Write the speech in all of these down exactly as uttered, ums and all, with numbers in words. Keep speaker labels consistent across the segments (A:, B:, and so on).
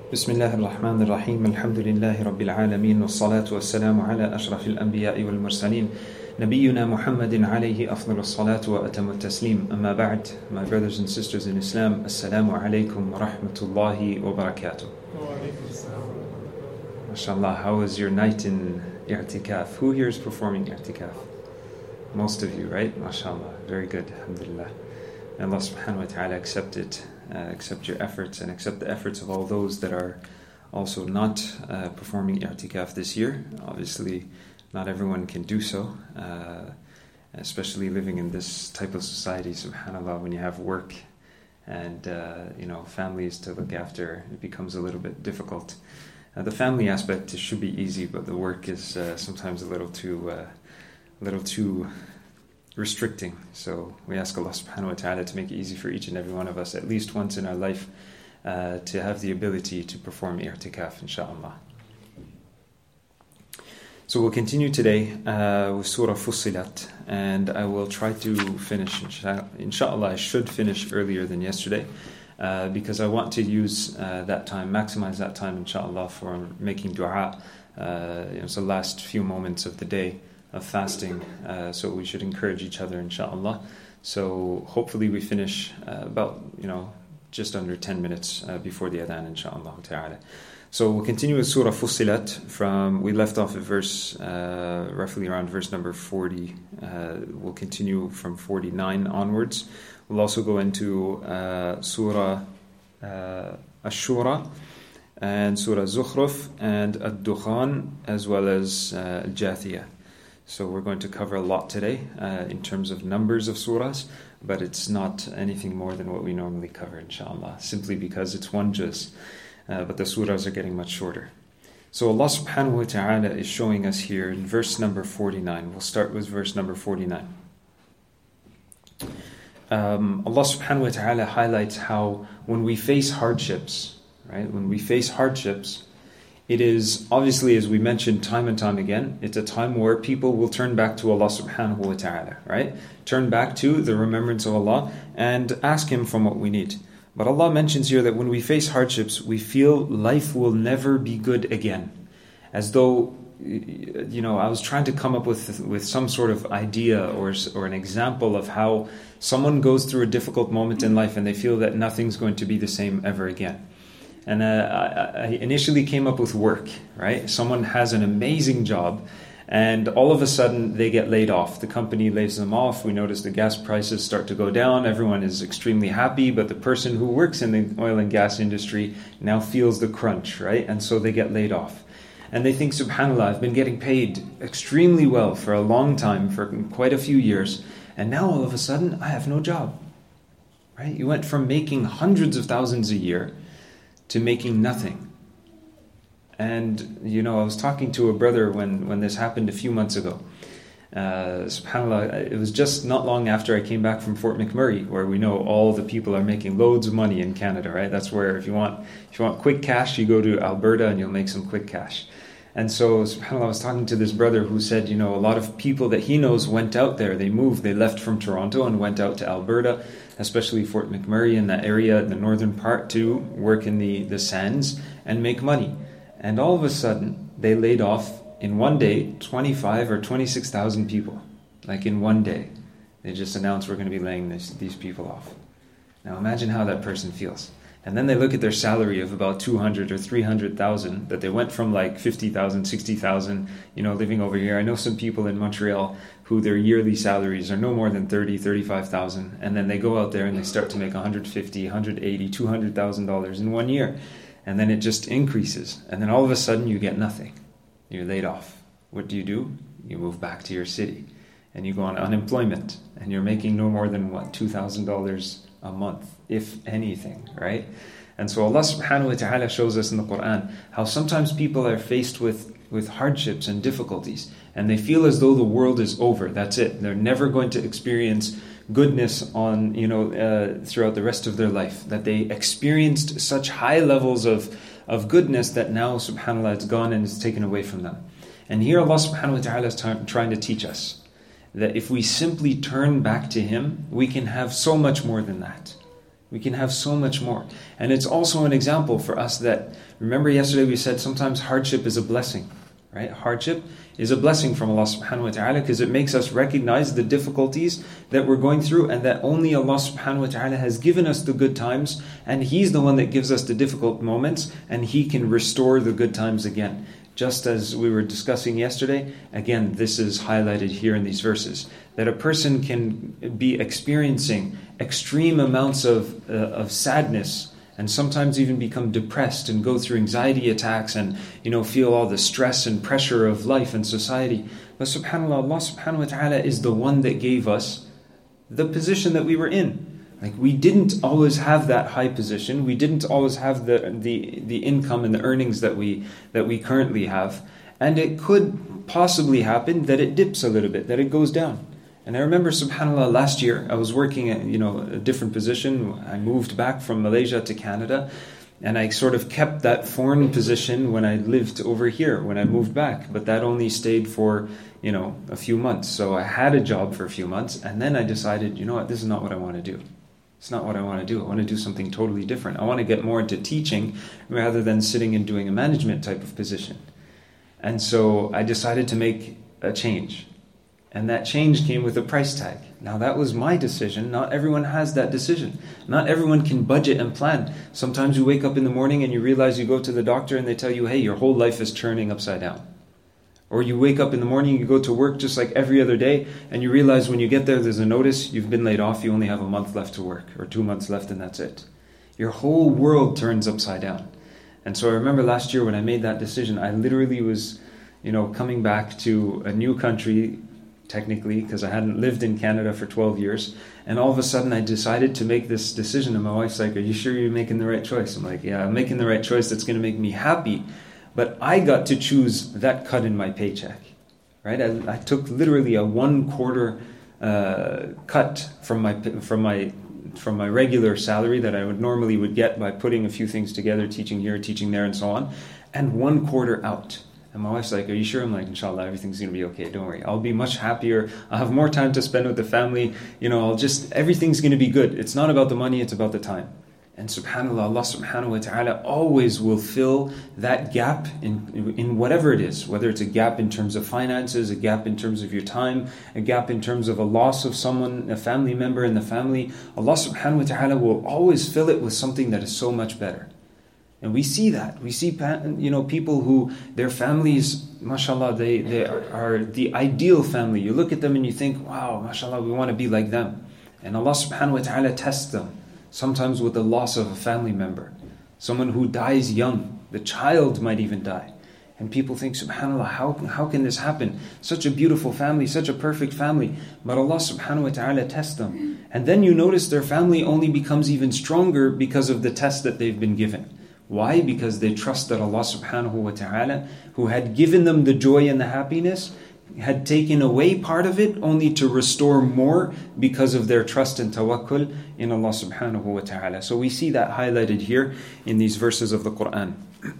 A: بسم الله الرحمن الرحيم الحمد لله رب العالمين والصلاة والسلام على أشرف الأنبياء والمرسلين نبينا محمد عليه أفضل الصلاة وأتم التسليم أما بعد. My brothers and sisters in Islam, Assalamu alaikum wa rahmatullahi wa barakatuh. MashaAllah, how was your night in i'tikaf? Who here is performing i'tikaf? Most of you, right? MashaAllah, very good, alhamdulillah. May Allah subhanahu wa ta'ala accept it, uh, accept your efforts and accept the efforts of all those that are also not uh, performing i'tikaf this year. Obviously, not everyone can do so, uh, especially living in this type of society, subhanAllah, when you have work and uh, you know families to look after, it becomes a little bit difficult. Uh, the family aspect should be easy, but the work is uh, sometimes a little too, uh, a little too restricting. So we ask Allah subhanahu wa ta'ala to make it easy for each and every one of us, at least once in our life, uh, to have the ability to perform i'tikaf, inshaAllah. So we'll continue today uh, with Surah Fussilat, and I will try to finish, insha- inshaAllah I should finish earlier than yesterday, uh, because I want to use uh, that time, maximize that time, inshaAllah, for making dua. Uh, you know, it's the last few moments of the day of fasting, uh, so we should encourage each other, inshaAllah. So hopefully we finish uh, about, you know, just under ten minutes uh, before the adhan, inshaAllah ta'ala. So we'll continue with Surah Fussilat from, we left off at verse, uh, roughly around verse number forty. Uh, we'll continue from forty-nine onwards. We'll also go into uh, Surah uh, Ash-Shura and Surah Zukhruf and Ad-Dukhan, as well as uh, Al-Jathiyah. So we're going to cover a lot today uh, in terms of numbers of surahs, but it's not anything more than what we normally cover, inshallah, simply because it's one juz. Uh, but the surahs are getting much shorter. So Allah subhanahu wa ta'ala is showing us here in verse number forty-nine. We'll start with verse number forty-nine. Um, Allah subhanahu wa ta'ala highlights how when we face hardships, right, when we face hardships, it is obviously, as we mentioned time and time again, it's a time where people will turn back to Allah subhanahu wa ta'ala, right? Turn back to the remembrance of Allah and ask Him for what we need. But Allah mentions here that when we face hardships, we feel life will never be good again. As though, you know, I was trying to come up with with some sort of idea or or an example of how someone goes through a difficult moment in life and they feel that nothing's going to be the same ever again. And uh, I, I initially came up with work, right? Someone has an amazing job, and all of a sudden they get laid off. The company lays them off. We notice the gas prices start to go down. Everyone is extremely happy, but the person who works in the oil and gas industry now feels the crunch, right? And so they get laid off. And they think, subhanAllah, I've been getting paid extremely well for a long time, for quite a few years, and now all of a sudden I have no job, right? You went from making hundreds of thousands a year to making nothing. And, you know, I was talking to a brother when, when this happened a few months ago. Uh, SubhanAllah, it was just not long after I came back from Fort McMurray, where we know all the people are making loads of money in Canada, right? That's where if you want if you want quick cash, you go to Alberta and you'll make some quick cash. And so, SubhanAllah, I was talking to this brother who said, you know, a lot of people that he knows went out there. They moved, they left from Toronto and went out to Alberta, especially Fort McMurray in that area, the northern part, to work in the, the sands and make money. And all of a sudden, they laid off in one day twenty-five or twenty-six thousand people. Like in one day. They just announced we're going to be laying this, these people off. Now imagine how that person feels. And then they look at their salary of about two hundred or three hundred thousand, that they went from like fifty thousand, sixty thousand, you know, living over here. I know some people in Montreal who their yearly salaries are no more than thirty, thirty-five thousand, and then they go out there and they start to make one hundred fifty, one hundred eighty, two hundred thousand dollars in one year. And then it just increases. And then all of a sudden you get nothing. You're laid off. What do you do? You move back to your city. And you go on unemployment. And you're making no more than, what, two thousand dollars a month, if anything, right? And so Allah subhanahu wa ta'ala shows us in the Quran how sometimes people are faced with, with hardships and difficulties. And they feel as though the world is over. That's it. They're never going to experience goodness on, you know, uh, throughout the rest of their life. That they experienced such high levels of, of goodness that now, subhanAllah, it's gone and it's taken away from them. And here Allah subhanahu wa ta'ala is t- trying to teach us that if we simply turn back to Him, we can have so much more than that. We can have so much more. And it's also an example for us that, remember yesterday we said sometimes hardship is a blessing, right? Hardship is a blessing from Allah subhanahu wa ta'ala because it makes us recognize the difficulties that we're going through and that only Allah subhanahu wa ta'ala has given us the good times, and He's the one that gives us the difficult moments, and He can restore the good times again. Just as we were discussing yesterday, again, this is highlighted here in these verses, that a person can be experiencing extreme amounts of, uh, of sadness and sometimes even become depressed and go through anxiety attacks and, you know, feel all the stress and pressure of life and society. But subhanAllah, Allah subhanahu wa ta'ala is the one that gave us the position that we were in. Like, we didn't always have that high position. We didn't always have the, the, the income and the earnings that we that we currently have. And it could possibly happen that it dips a little bit, that it goes down. And I remember, subhanAllah, last year I was working at, you know, a different position. I moved back from Malaysia to Canada, and I sort of kept that foreign position when I lived over here, when I moved back. But that only stayed for, you know, a few months. So I had a job for a few months, and then I decided, you know what, this is not what I want to do. It's not what I want to do. I want to do something totally different. I want to get more into teaching rather than sitting and doing a management type of position. And so I decided to make a change. And that change came with a price tag. Now that was my decision. Not everyone has that decision. Not everyone can budget and plan. Sometimes you wake up in the morning and you realize you go to the doctor and they tell you, hey, your whole life is turning upside down. Or you wake up in the morning, you go to work just like every other day, and you realize when you get there, there's a notice, you've been laid off, you only have a month left to work, or two months left, and that's it. Your whole world turns upside down. And so I remember last year when I made that decision, I literally was, you know, coming back to a new country, technically, because I hadn't lived in Canada for twelve years, and all of a sudden I decided to make this decision, and my wife's like, are you sure you're making the right choice? I'm like, yeah, I'm making the right choice that's going to make me happy. But I got to choose that cut in my paycheck, right? I, I took literally a one quarter uh, cut from my from my from my regular salary that I would normally would get by putting a few things together, teaching here, teaching there, and so on, and one quarter out. And my wife's like, "Are you sure?" I'm like, "Inshallah, everything's gonna be okay. Don't worry. I'll be much happier. I'll have more time to spend with the family. You know, I'll just everything's gonna be good. It's not about the money; it's about the time." And subhanAllah, Allah subhanahu wa ta'ala always will fill that gap in in whatever it is, whether it's a gap in terms of finances, a gap in terms of your time, a gap in terms of a loss of someone, a family member in the family. Allah subhanahu wa ta'ala will always fill it with something that is so much better. And we see that. We see, you know, people who, their families, mashallah, they, they are the ideal family. You look at them and you think, wow, mashallah, we want to be like them. And Allah subhanahu wa ta'ala tests them. Sometimes with the loss of a family member. Someone who dies young. The child might even die. And people think, subhanAllah, how, how can this happen? Such a beautiful family, such a perfect family. But Allah subhanahu wa ta'ala tests them. And then you notice their family only becomes even stronger because of the test that they've been given. Why? Because they trust that Allah subhanahu wa ta'ala, who had given them the joy and the happiness, had taken away part of it only to restore more because of their trust and tawakkul in Allah subhanahu wa ta'ala. So we see that highlighted here in these verses of the Quran.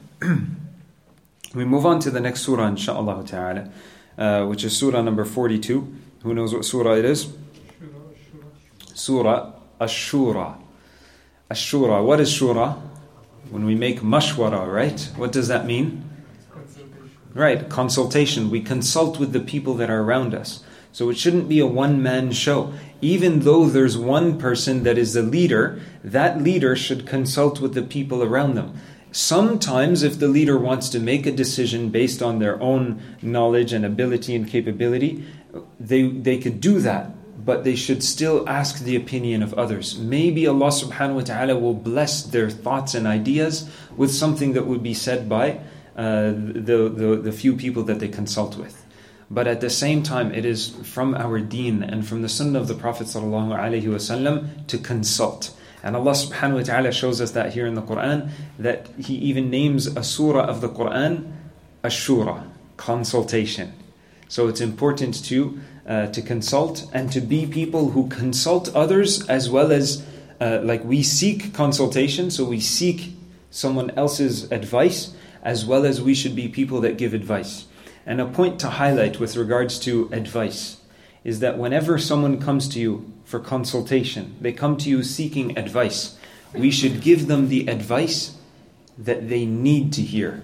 A: We move on to the next surah, inshaAllah ta'ala, uh, which is surah number forty-two. Who knows what surah it is? Surah Ash-Shura. Ash-Shura. What is Shura? When we make mashwara, right? What does that mean? Right, consultation. We consult with the people that are around us. So it shouldn't be a one-man show. Even though there's one person that is the leader, that leader should consult with the people around them. Sometimes if the leader wants to make a decision based on their own knowledge and ability and capability, they, they could do that. But they should still ask the opinion of others. Maybe Allah subhanahu wa ta'ala will bless their thoughts and ideas with something that would be said by uh, the, the, the few people that they consult with. But at the same time, it is from our deen and from the sunnah of the Prophet sallallahu alaihi wasallam to consult. And Allah subhanahu wa ta'ala shows us that here in the Quran, that He even names a surah of the Quran, Ash-Shura, consultation. So it's important to Uh, to consult and to be people who consult others as well as uh, like we seek consultation, so we seek someone else's advice as well as we should be people that give advice. And a point to highlight with regards to advice is that whenever someone comes to you for consultation, they come to you seeking advice, we should give them the advice that they need to hear.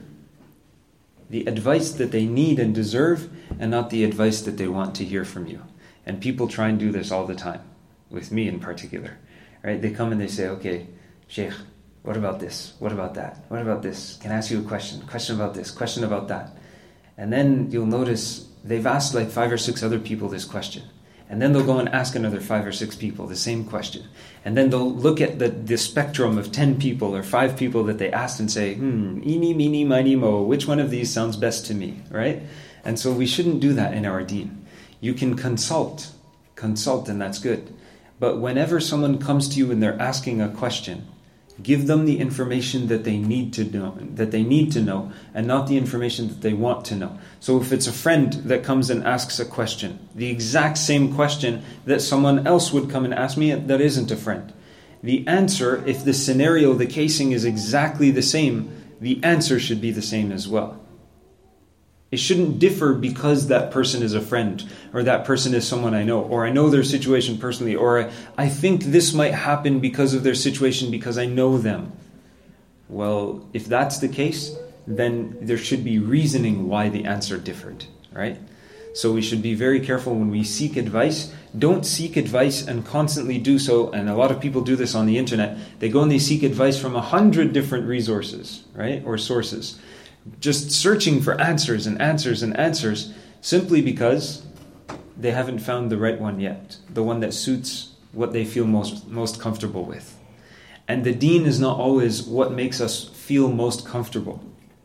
A: The advice that they need and deserve, and not the advice that they want to hear from you. And people try and do this all the time, with me in particular. Right? They come and they say, okay, Sheikh, what about this? What about that? What about this? Can I ask you a question? Question about this, question about that. And then you'll notice they've asked like five or six other people this question. And then they'll go and ask another five or six people the same question. And then they'll look at the, the spectrum of ten people or five people that they asked and say, hmm, eeny, meeny, miny, mo, which one of these sounds best to me, right? And so we shouldn't do that in our deen. You can consult, consult and that's good. But whenever someone comes to you and they're asking a question, give them the information that they need to know, that they need to know, and not the information that they want to know. So if it's a friend that comes and asks a question, the exact same question that someone else would come and ask me that isn't a friend, the answer, if the scenario, the casing is exactly the same, the answer should be the same as well. It shouldn't differ because that person is a friend, or that person is someone I know, or I know their situation personally, or I, I think this might happen because of their situation because I know them. Well, if that's the case, then there should be reasoning why the answer differed, right? So we should be very careful when we seek advice. Don't seek advice and constantly do so, and a lot of people do this on the internet. They go and they seek advice from a hundred different resources, right, or sources. Just searching for answers and answers and answers simply because they haven't found the right one yet, the one that suits what they feel most most comfortable with. And the deen is not always what makes us feel most comfortable.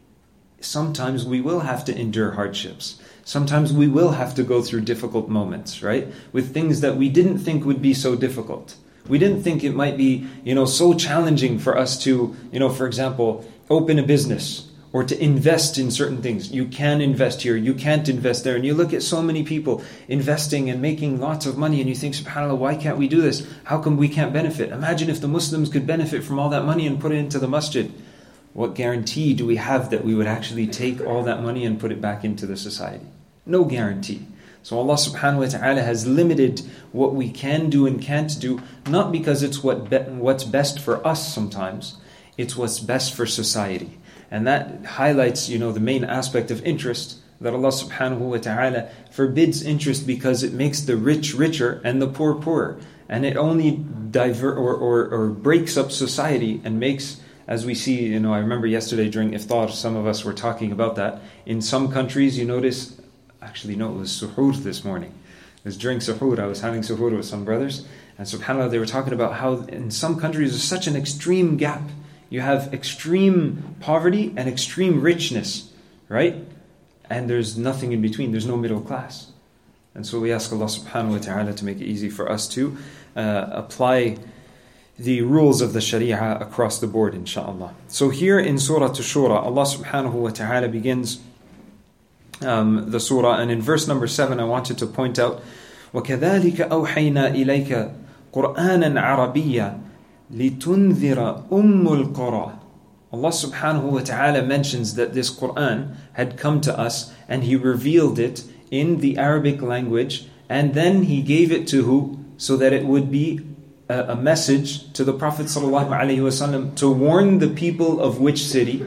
A: Sometimes we will have to endure hardships. Sometimes we will have to go through difficult moments, right? With things that we didn't think would be so difficult. We didn't think it might be, you know, so challenging for us to, you know, for example, open a business or to invest in certain things. You can invest here, you can't invest there. And you look at so many people investing and making lots of money and you think, subhanAllah, why can't we do this? How come we can't benefit? Imagine if the Muslims could benefit from all that money and put it into the masjid. What guarantee do we have that we would actually take all that money and put it back into the society? No guarantee. So Allah subhanahu wa ta'ala has limited what we can do and can't do, not because it's what be- what's best for us sometimes, it's what's best for society. And that highlights, you know, the main aspect of interest, that Allah subhanahu wa ta'ala forbids interest because it makes the rich richer and the poor poorer. And it only diver or, or, or breaks up society and makes, as we see, you know, I remember yesterday during iftar, some of us were talking about that. In some countries, you notice, actually no, it was suhoor this morning. It was during suhoor, I was having suhoor with some brothers, and subhanAllah, they were talking about how in some countries there's such an extreme gap. You have extreme poverty and extreme richness, right? And there's nothing in between. There's no middle class. And so we ask Allah subhanahu wa ta'ala to make it easy for us to uh, apply the rules of the Sharia across the board, inshaAllah. So here in Surah Ash-Shura, Allah subhanahu wa ta'ala begins um, the surah, and in verse number seven, I wanted to point out, وَكَذَلِكَ أَوْحَيْنَا إِلَيْكَ قُرْآنًا عَرَبِيًّا لِتُنذِرَ أُمُّ الْقُرَى. Allah subhanahu wa ta'ala mentions that this Qur'an had come to us and He revealed it in the Arabic language, and then He gave it to who? So that it would be a, a message to the Prophet sallallahu alaihi wasallam to warn the people of which city?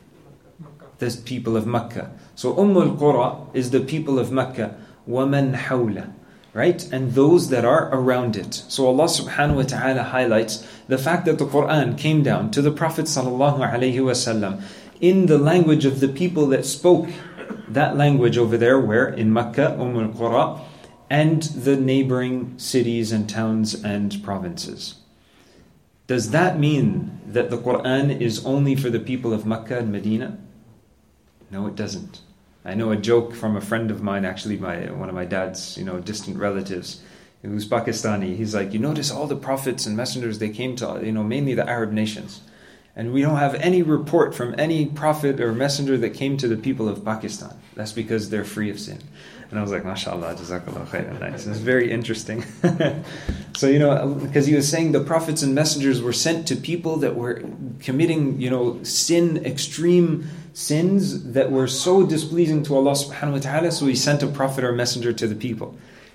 A: The people of Mecca. So Umm al-Qura is the people of Mecca. وَمَنْ حَوْلَ, right? And those that are around it. So Allah subhanahu wa ta'ala highlights the fact that the Qur'an came down to the Prophet sallallahu alaihi wasallam in the language of the people that spoke that language over there, where? In Mecca, Umm al-Qura, and the neighboring cities and towns and provinces. Does that mean that the Qur'an is only for the people of Mecca and Medina? No, it doesn't. I know a joke from a friend of mine, actually my one of my dad's, you know, distant relatives, who's Pakistani. He's like, you notice all the prophets and messengers, they came to, you know, mainly the Arab nations. And we don't have any report from any prophet or messenger that came to the people of Pakistan. That's because they're free of sin. And I was like, mashallah, jazakallah khairan. Nice. It's very interesting. So, you know, because he was saying the prophets and messengers were sent to people that were committing, you know, sin, extreme sins that were so displeasing to Allah subhanahu wa ta'ala, so He sent a prophet or messenger to the people.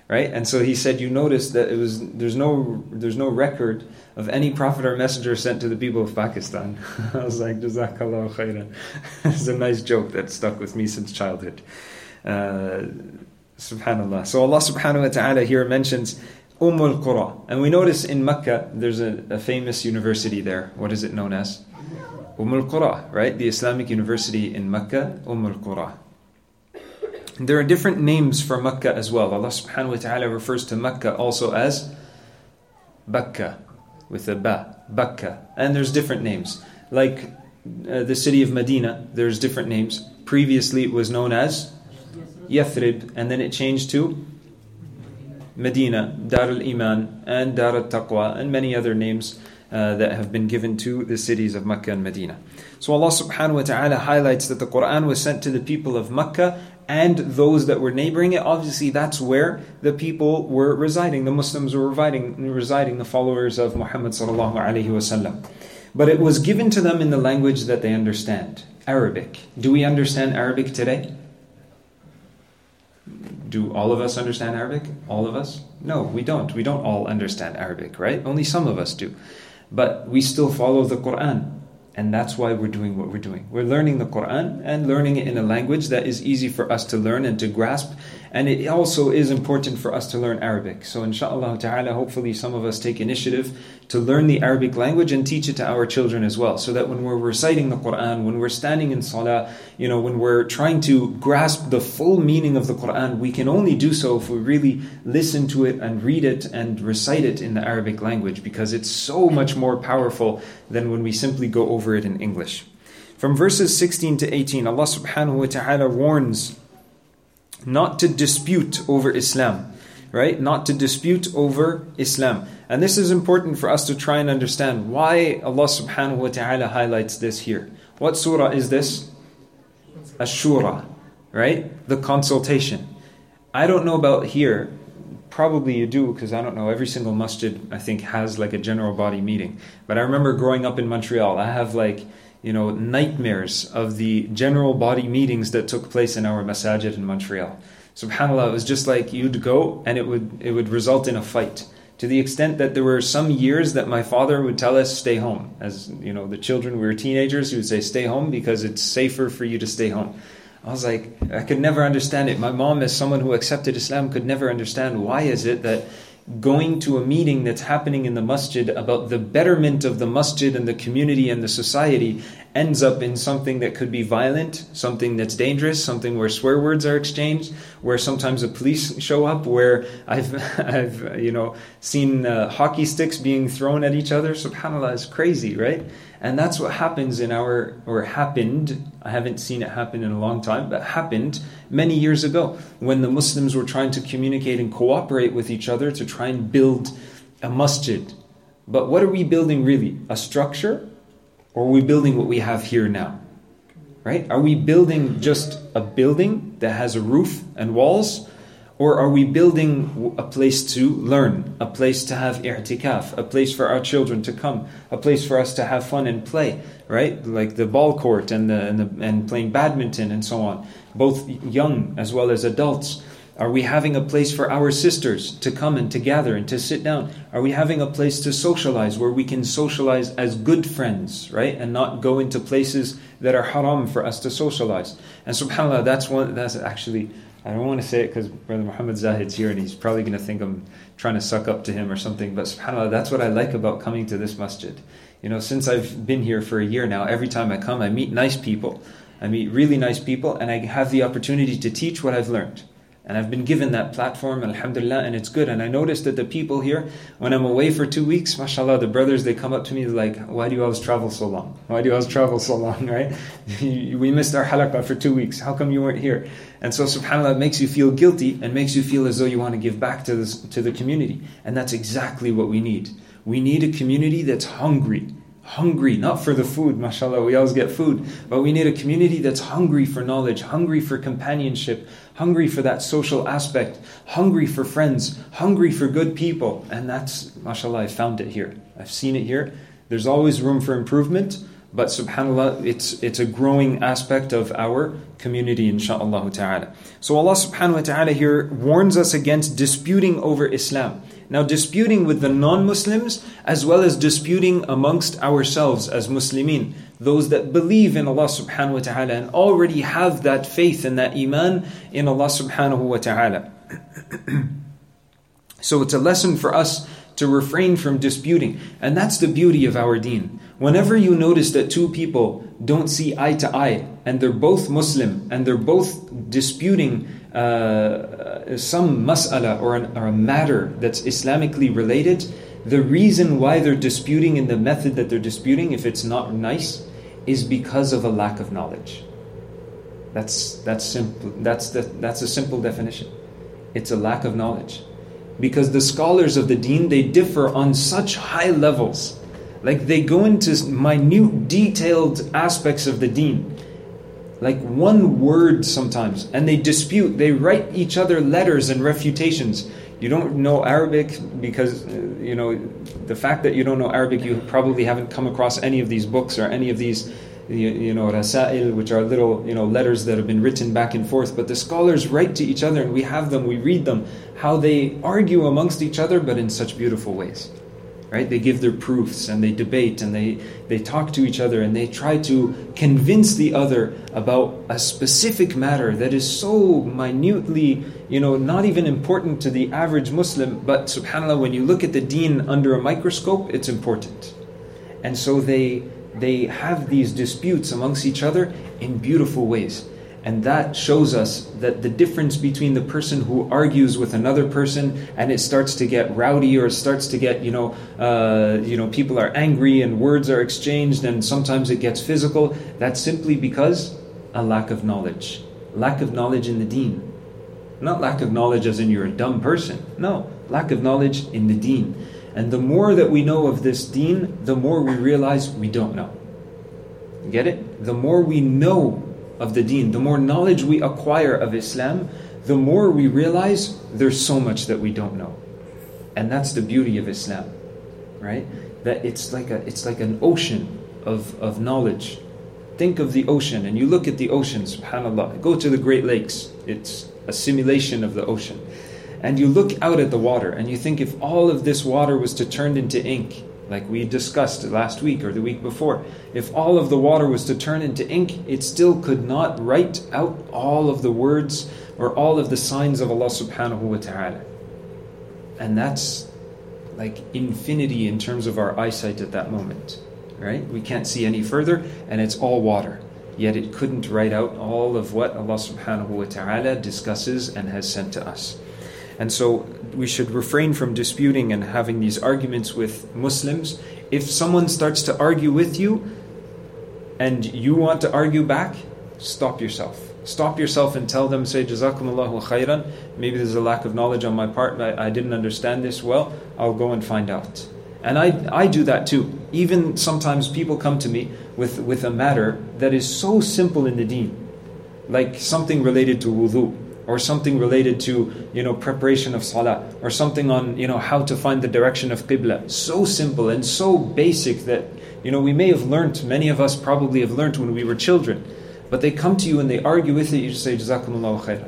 A: right? And so he said, you notice that it was there's no there's no record of any prophet or messenger sent to the people of Pakistan. I was like, Jazakallah khairan. It's a nice joke that stuck with me since childhood. Uh, Subhanallah. So Allah subhanahu wa ta'ala here mentions Umm al-Qura. And we notice in Mecca, there's a, a famous university there. What is it known as? Umm al-Qura, right? The Islamic University in Mecca, Umm al-Qura. There are different names for Mecca as well. Allah subhanahu wa ta'ala refers to Mecca also as Bakka, with a ba, Bakka. And there's different names. Like uh, the city of Medina, there's different names. Previously it was known as Yathrib, and then it changed to Medina, Dar al-Iman, and Dar al-Taqwa, and many other names uh, that have been given to the cities of Mecca and Medina. So Allah subhanahu wa ta'ala highlights that the Quran was sent to the people of Mecca and those that were neighboring it. Obviously that's where the people were residing, the Muslims were residing, residing the followers of Muhammad sallallahu alaihi wasallam. But it was given to them in the language that they understand, Arabic. Do we understand Arabic today? Do all of us understand Arabic? All of us? No, we don't. We don't all understand Arabic, right? Only some of us do. But we still follow the Quran. And that's why we're doing what we're doing. We're learning the Quran and learning it in a language that is easy for us to learn and to grasp. And it also is important for us to learn Arabic. So inshallah ta'ala, hopefully some of us take initiative to learn the Arabic language and teach it to our children as well. So that when we're reciting the Quran, when we're standing in salah, you know, when we're trying to grasp the full meaning of the Quran, we can only do so if we really listen to it and read it and recite it in the Arabic language, because it's so much more powerful than when we simply go over it in English. From verses sixteen to eighteen, Allah subhanahu wa ta'ala warns not to dispute over Islam, right? Not to dispute over Islam. And this is important for us to try and understand why Allah subhanahu wa ta'ala highlights this here. What surah is this? Ash-Shura, right? The consultation. I don't know about here. Probably you do, because I don't know, every single masjid I think has like a general body meeting. But I remember growing up in Montreal, I have like, you know, nightmares of the general body meetings that took place in our masajid in Montreal. SubhanAllah, it was just like you'd go and it would it would result in a fight. To the extent that there were some years that my father would tell us, stay home. As you know, the children, we were teenagers, he would say, stay home because it's safer for you to stay home. I was like, I could never understand it. My mom, as someone who accepted Islam, could never understand why is it that going to a meeting that's happening in the masjid about the betterment of the masjid and the community and the society ends up in something that could be violent, something that's dangerous, something where swear words are exchanged, where sometimes the police show up, where I've, I've you know, seen uh, hockey sticks being thrown at each other. SubhanAllah, it's crazy, right? And that's what happens in our, or happened, I haven't seen it happen in a long time, but happened many years ago when the Muslims were trying to communicate and cooperate with each other to try and build a masjid. But what are we building really? A structure? Or are we building what we have here now? Right? Are we building just a building that has a roof and walls? Or are we building a place to learn, a place to have i'tikaf, a place for our children to come, a place for us to have fun and play, right? Like the ball court and the, and, the, and playing badminton and so on, both young as well as adults. Are we having a place for our sisters to come and to gather and to sit down? Are we having a place to socialize where we can socialize as good friends, right? And not go into places that are haram for us to socialize. And subhanAllah, that's one, that's actually, I don't want to say it because Brother Muhammad Zahid's here and he's probably going to think I'm trying to suck up to him or something. But subhanAllah, that's what I like about coming to this masjid. You know, since I've been here for a year now, every time I come, I meet nice people. I meet really nice people and I have the opportunity to teach what I've learned. And I've been given that platform, alhamdulillah, and it's good. And I noticed that the people here, when I'm away for two weeks, mashallah, the brothers, they come up to me like, why do you always travel so long? Why do you always travel so long, right? We missed our halaqah for two weeks. How come you weren't here? And so, subhanAllah, it makes you feel guilty and makes you feel as though you want to give back to this, to the community. And that's exactly what we need. We need a community that's hungry. Hungry, not for the food, mashallah, we always get food, but we need a community that's hungry for knowledge, hungry for companionship, hungry for that social aspect, hungry for friends, hungry for good people. And that's, mashallah, I found it here. I've seen it here. There's always room for improvement, But subhanAllah, it's it's a growing aspect of our community, insha'Allah ta'ala. So Allah subhanahu wa ta'ala here warns us against disputing over Islam. Now, disputing with the non-Muslims as well as disputing amongst ourselves as Muslimin, those that believe in Allah subhanahu wa ta'ala and already have that faith and that iman in Allah subhanahu wa ta'ala. So it's a lesson for us to refrain from disputing. And that's the beauty of our deen. Whenever you notice that two people don't see eye to eye, and they're both Muslim, and they're both disputing uh, some mas'ala or, an, or a matter that's Islamically related, the reason why they're disputing in the method that they're disputing, if it's not nice, is because of a lack of knowledge. That's that's simple. That's the, that's a simple definition. It's a lack of knowledge. Because the scholars of the deen, they differ on such high levels. Like they go into minute, detailed aspects of the deen. Like one word sometimes. And they dispute. They write each other letters and refutations. You don't know Arabic because, you know, the fact that you don't know Arabic, you probably haven't come across any of these books or any of these, you, you know, rasail, which are little, you know, letters that have been written back and forth. But the scholars write to each other and we have them, we read them, how they argue amongst each other, but in such beautiful ways. Right? They give their proofs and they debate and they, they talk to each other and they try to convince the other about a specific matter that is so minutely, you know, not even important to the average Muslim, but subhanAllah, when you look at the deen under a microscope, it's important. And so they they have these disputes amongst each other in beautiful ways. And that shows us that the difference between the person who argues with another person and it starts to get rowdy or it starts to get, you know, uh, you know, people are angry and words are exchanged and sometimes it gets physical, that's simply because a lack of knowledge. Lack of knowledge in the deen. Not lack of knowledge as in you're a dumb person. No, lack of knowledge in the deen. And the more that we know of this deen, the more we realize we don't know. Get it? The more we know of the deen, the more knowledge we acquire of Islam, the more we realize there's so much that we don't know. And that's the beauty of Islam, right? That it's like a it's like an ocean of, of knowledge. Think of the ocean and you look at the ocean, subhanAllah. Go to the Great Lakes. It's a simulation of the ocean. And you look out at the water and you think if all of this water was to turn into ink, like we discussed last week or the week before, if all of the water was to turn into ink, it still could not write out all of the words or all of the signs of Allah subhanahu wa ta'ala. And that's like infinity in terms of our eyesight at that moment, right? We can't see any further and it's all water. Yet it couldn't write out all of what Allah subhanahu wa ta'ala discusses and has sent to us. And so we should refrain from disputing and having these arguments with Muslims. If someone starts to argue with you and you want to argue back, stop yourself. Stop yourself and tell them, say, Jazakumullahu khairan. Maybe there's a lack of knowledge on my part. I, I didn't understand this well. I'll go and find out. And I I do that too. Even sometimes people come to me with, with a matter that is so simple in the deen. Like something related to wudu. Or something related to, you know, preparation of salah. Or something on, you know, how to find the direction of qibla. So simple and so basic that, you know, we may have learnt, many of us probably have learnt when we were children. But they come to you and they argue with it, you just say, Jazakumullahu khairan.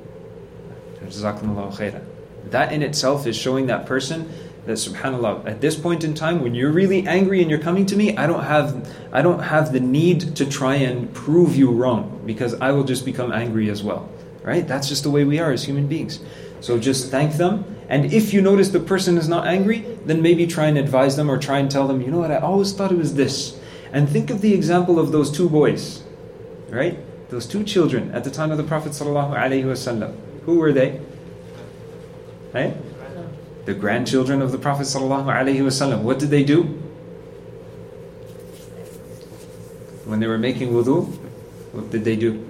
A: Jazakumullahu khairan. That in itself is showing that person that subhanAllah, at this point in time, when you're really angry and you're coming to me, I don't have I don't have the need to try and prove you wrong. Because I will just become angry as well. Right? That's just the way we are as human beings. So just thank them. And if you notice the person is not angry, then maybe try and advise them or try and tell them, you know what, I always thought it was this. And think of the example of those two boys. Right? Those two children at the time of the Prophet ﷺ. Who were they? Right? The grandchildren of the Prophet ﷺ. What did they do? When they were making wudu, what did they do?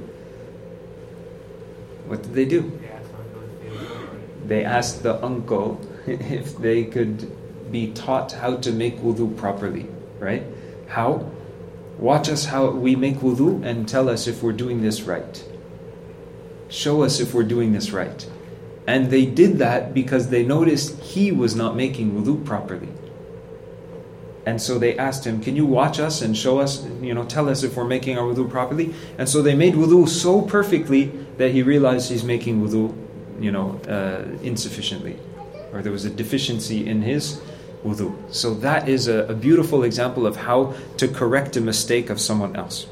A: What did they do? They asked the uncle if they could be taught how to make wudu properly. Right? How? Watch us how we make wudu and tell us if we're doing this right. Show us if we're doing this right. And they did that because they noticed he was not making wudu properly. And so they asked him, can you watch us and show us, you know, tell us if we're making our wudu properly? And so they made wudu so perfectly that he realized he's making wudu, you know, uh, insufficiently. Or there was a deficiency in his wudu. So that is a, a beautiful example of how to correct a mistake of someone else.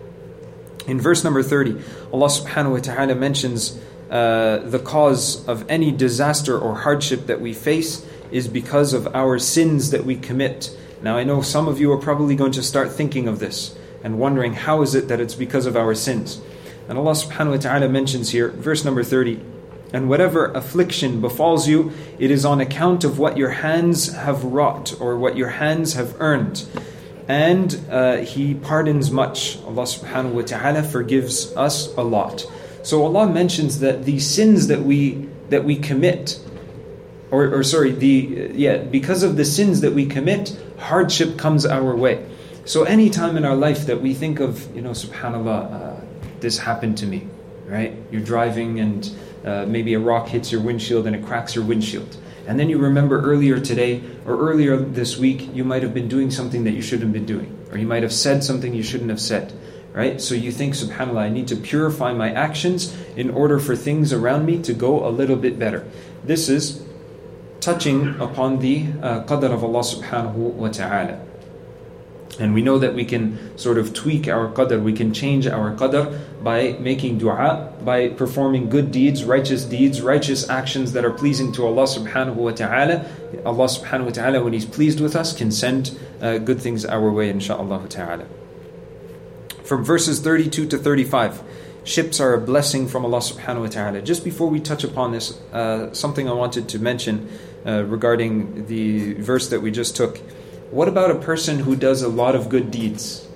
A: In verse number thirty, Allah subhanahu wa ta'ala mentions uh, the cause of any disaster or hardship that we face is because of our sins that we commit. Now I know some of you are probably going to start thinking of this and wondering how is it that it's because of our sins. And Allah subhanahu wa ta'ala mentions here, verse number thirty, and whatever affliction befalls you, it is on account of what your hands have wrought or what your hands have earned. And uh, He pardons much. Allah subhanahu wa ta'ala forgives us a lot. So Allah mentions that the sins that we that we commit, or, or sorry, the yeah, because of the sins that we commit, hardship comes our way. So any time in our life that we think of, you know, subhanallah, uh, this happened to me, right? You're driving and uh, maybe a rock hits your windshield and it cracks your windshield. And then you remember earlier today or earlier this week, you might have been doing something that you shouldn't have been doing. Or you might have said something you shouldn't have said, right? So you think, subhanAllah, I need to purify my actions in order for things around me to go a little bit better. This is touching upon the uh, qadr of Allah subhanahu wa ta'ala. And we know that we can sort of tweak our qadr, we can change our qadr by making dua, by performing good deeds, righteous deeds, righteous actions that are pleasing to Allah subhanahu wa ta'ala. Allah subhanahu wa ta'ala, when He's pleased with us, can send uh, good things our way, insha'Allah ta'ala. From verses thirty-two to thirty-five, ships are a blessing from Allah subhanahu wa ta'ala. Just before we touch upon this, uh, something I wanted to mention uh, regarding the verse that we just took. What about a person who does a lot of good deeds?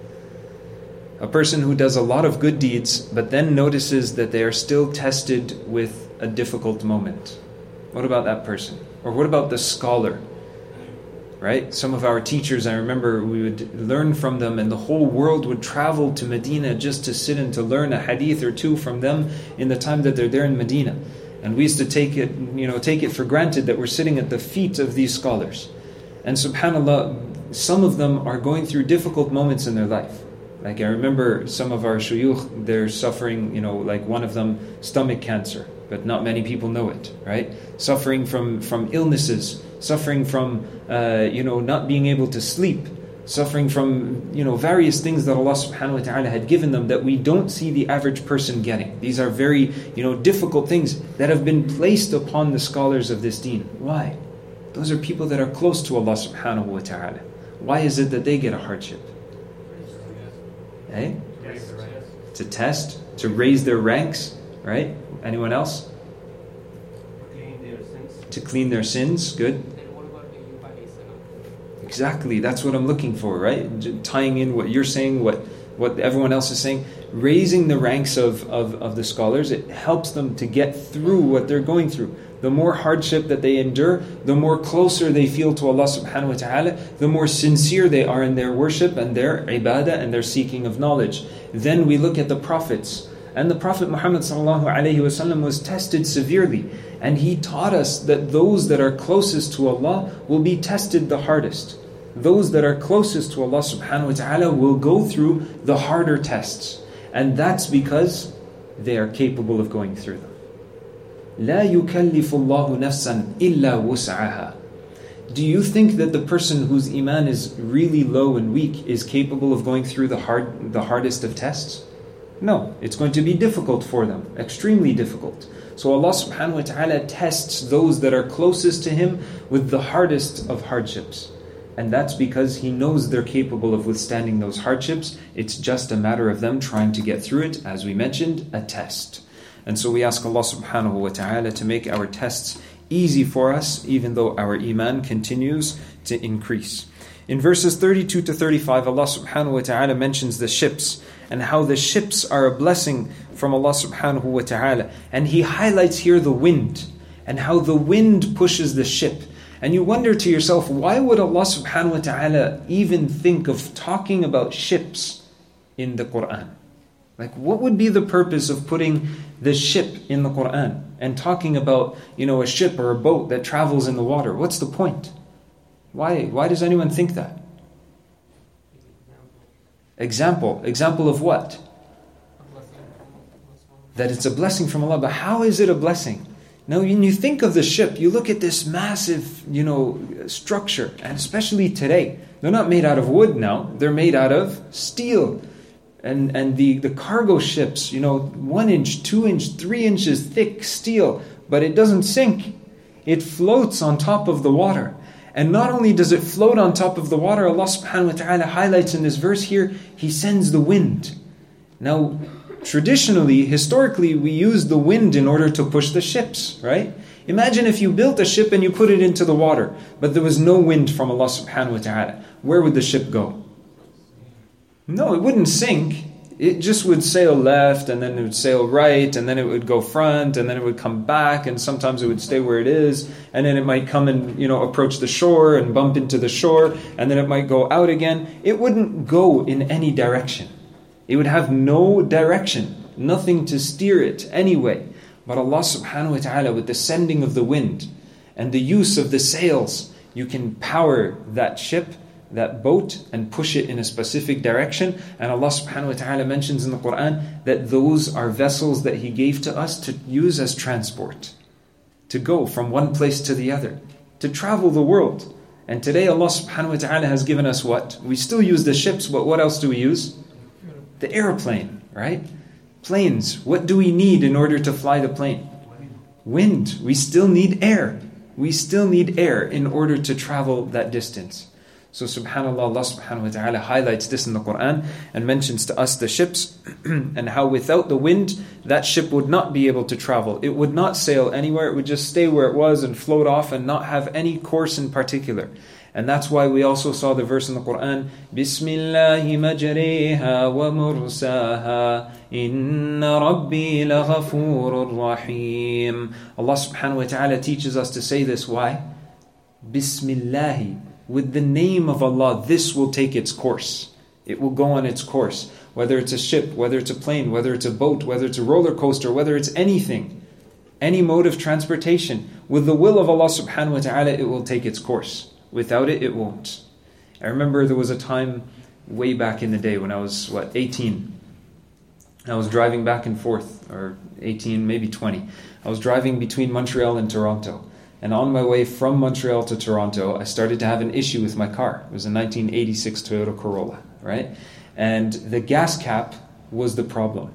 A: A person who does a lot of good deeds, but then notices that they are still tested with a difficult moment. What about that person? Or what about the scholar? Right? Some of our teachers, I remember we would learn from them and the whole world would travel to Medina just to sit and to learn a hadith or two from them in the time that they're there in Medina. And we used to take it, you know, take it for granted that we're sitting at the feet of these scholars. And subhanAllah, some of them are going through difficult moments in their life. Like I remember some of our shuyukh, they're suffering, you know, like one of them, stomach cancer, but not many people know it, right? Suffering from, from illnesses, suffering from, uh, you know, not being able to sleep, suffering from, you know, various things that Allah subhanahu wa ta'ala had given them that we don't see the average person getting. These are very, you know, difficult things that have been placed upon the scholars of this deen. Why? Those are people that are close to Allah subhanahu wa ta'ala. Why is it that they get a hardship? Eh? To test, to raise their ranks, right? Anyone else?
B: Clean their sins.
A: To clean their sins, good. Exactly, that's what I'm looking for, right? Tying in what you're saying, what, what everyone else is saying. Raising the ranks of, of, of the scholars, it helps them to get through what they're going through. The more hardship that they endure, the more closer they feel to Allah subhanahu wa ta'ala, the more sincere they are in their worship and their ibadah and their seeking of knowledge. Then we look at the prophets. And the Prophet Muhammad sallallahu alayhi wasallam was tested severely. And he taught us that those that are closest to Allah will be tested the hardest. Those that are closest to Allah subhanahu wa ta'ala will go through the harder tests. And that's because they are capable of going through them. لا يكلف الله نفسا إلا وسعها. Do you think that the person whose iman is really low and weak is capable of going through the hard, the hardest of tests? No, it's going to be difficult for them, extremely difficult. So Allah subhanahu wa ta'ala tests those that are closest to Him with the hardest of hardships. And that's because He knows they're capable of withstanding those hardships. It's just a matter of them trying to get through it, as we mentioned, a test. And so we ask Allah subhanahu wa ta'ala to make our tests easy for us, even though our iman continues to increase. In verses thirty-two to thirty-five, Allah subhanahu wa ta'ala mentions the ships and how the ships are a blessing from Allah subhanahu wa ta'ala. And He highlights here the wind and how the wind pushes the ship. And you wonder to yourself, why would Allah subhanahu wa ta'ala even think of talking about ships in the Qur'an? Like, what would be the purpose of putting the ship in the Qur'an and talking about, you know, a ship or a boat that travels in the water? What's the point? Why? Why does anyone think that? Example. Example of what? That it's a blessing from Allah. But how is it a blessing? Now, when you think of the ship, you look at this massive, you know, structure, and especially today, they're not made out of wood now. They're made out of steel. And and the, the cargo ships, you know, one inch, two inch, three inches thick steel, but it doesn't sink. It floats on top of the water. And not only does it float on top of the water, Allah subhanahu wa ta'ala highlights in this verse here, He sends the wind. Now, traditionally, historically, we use the wind in order to push the ships, right? Imagine if you built a ship and you put it into the water, but there was no wind from Allah subhanahu wa ta'ala. Where would the ship go? No, it wouldn't sink. It just would sail left, and then it would sail right, and then it would go front, and then it would come back, and sometimes it would stay where it is, and then it might come and, you know, approach the shore and bump into the shore, and then it might go out again. It wouldn't go in any direction. It would have no direction, nothing to steer it anyway. But Allah subhanahu wa ta'ala, with the sending of the wind and the use of the sails, you can power that ship, that boat, and push it in a specific direction. And Allah subhanahu wa ta'ala mentions in the Quran that those are vessels that He gave to us to use as transport, to go from one place to the other, to travel the world. And today Allah subhanahu wa ta'ala has given us what? We still use the ships, but what else do we use? The airplane, right? Planes. What do we need in order to fly the plane? Wind. We still need air. We still need air in order to travel that distance. So subhanAllah, Allah subhanahu wa ta'ala highlights this in the Quran and mentions to us the ships and how without the wind, that ship would not be able to travel. It would not sail anywhere. It would just stay where it was and float off and not have any course in particular. And that's why we also saw the verse in the Quran, Bismillahi majreha wa mursaha, inna rabbi laghafurur rahim. Allah subhanahu wa ta'ala teaches us to say this. Why? Bismillahi. With the name of Allah, this will take its course. It will go on its course. Whether it's a ship, whether it's a plane, whether it's a boat, whether it's a roller coaster, whether it's anything, any mode of transportation, with the will of Allah subhanahu wa ta'ala, it will take its course. Without it, it won't. I remember there was a time way back in the day when I was, what, eighteen. I was driving back and forth, or eighteen, maybe twenty. I was driving between Montreal and Toronto. And on my way from Montreal to Toronto, I started to have an issue with my car. It was a nineteen eighty-six Toyota Corolla, right? And the gas cap was the problem.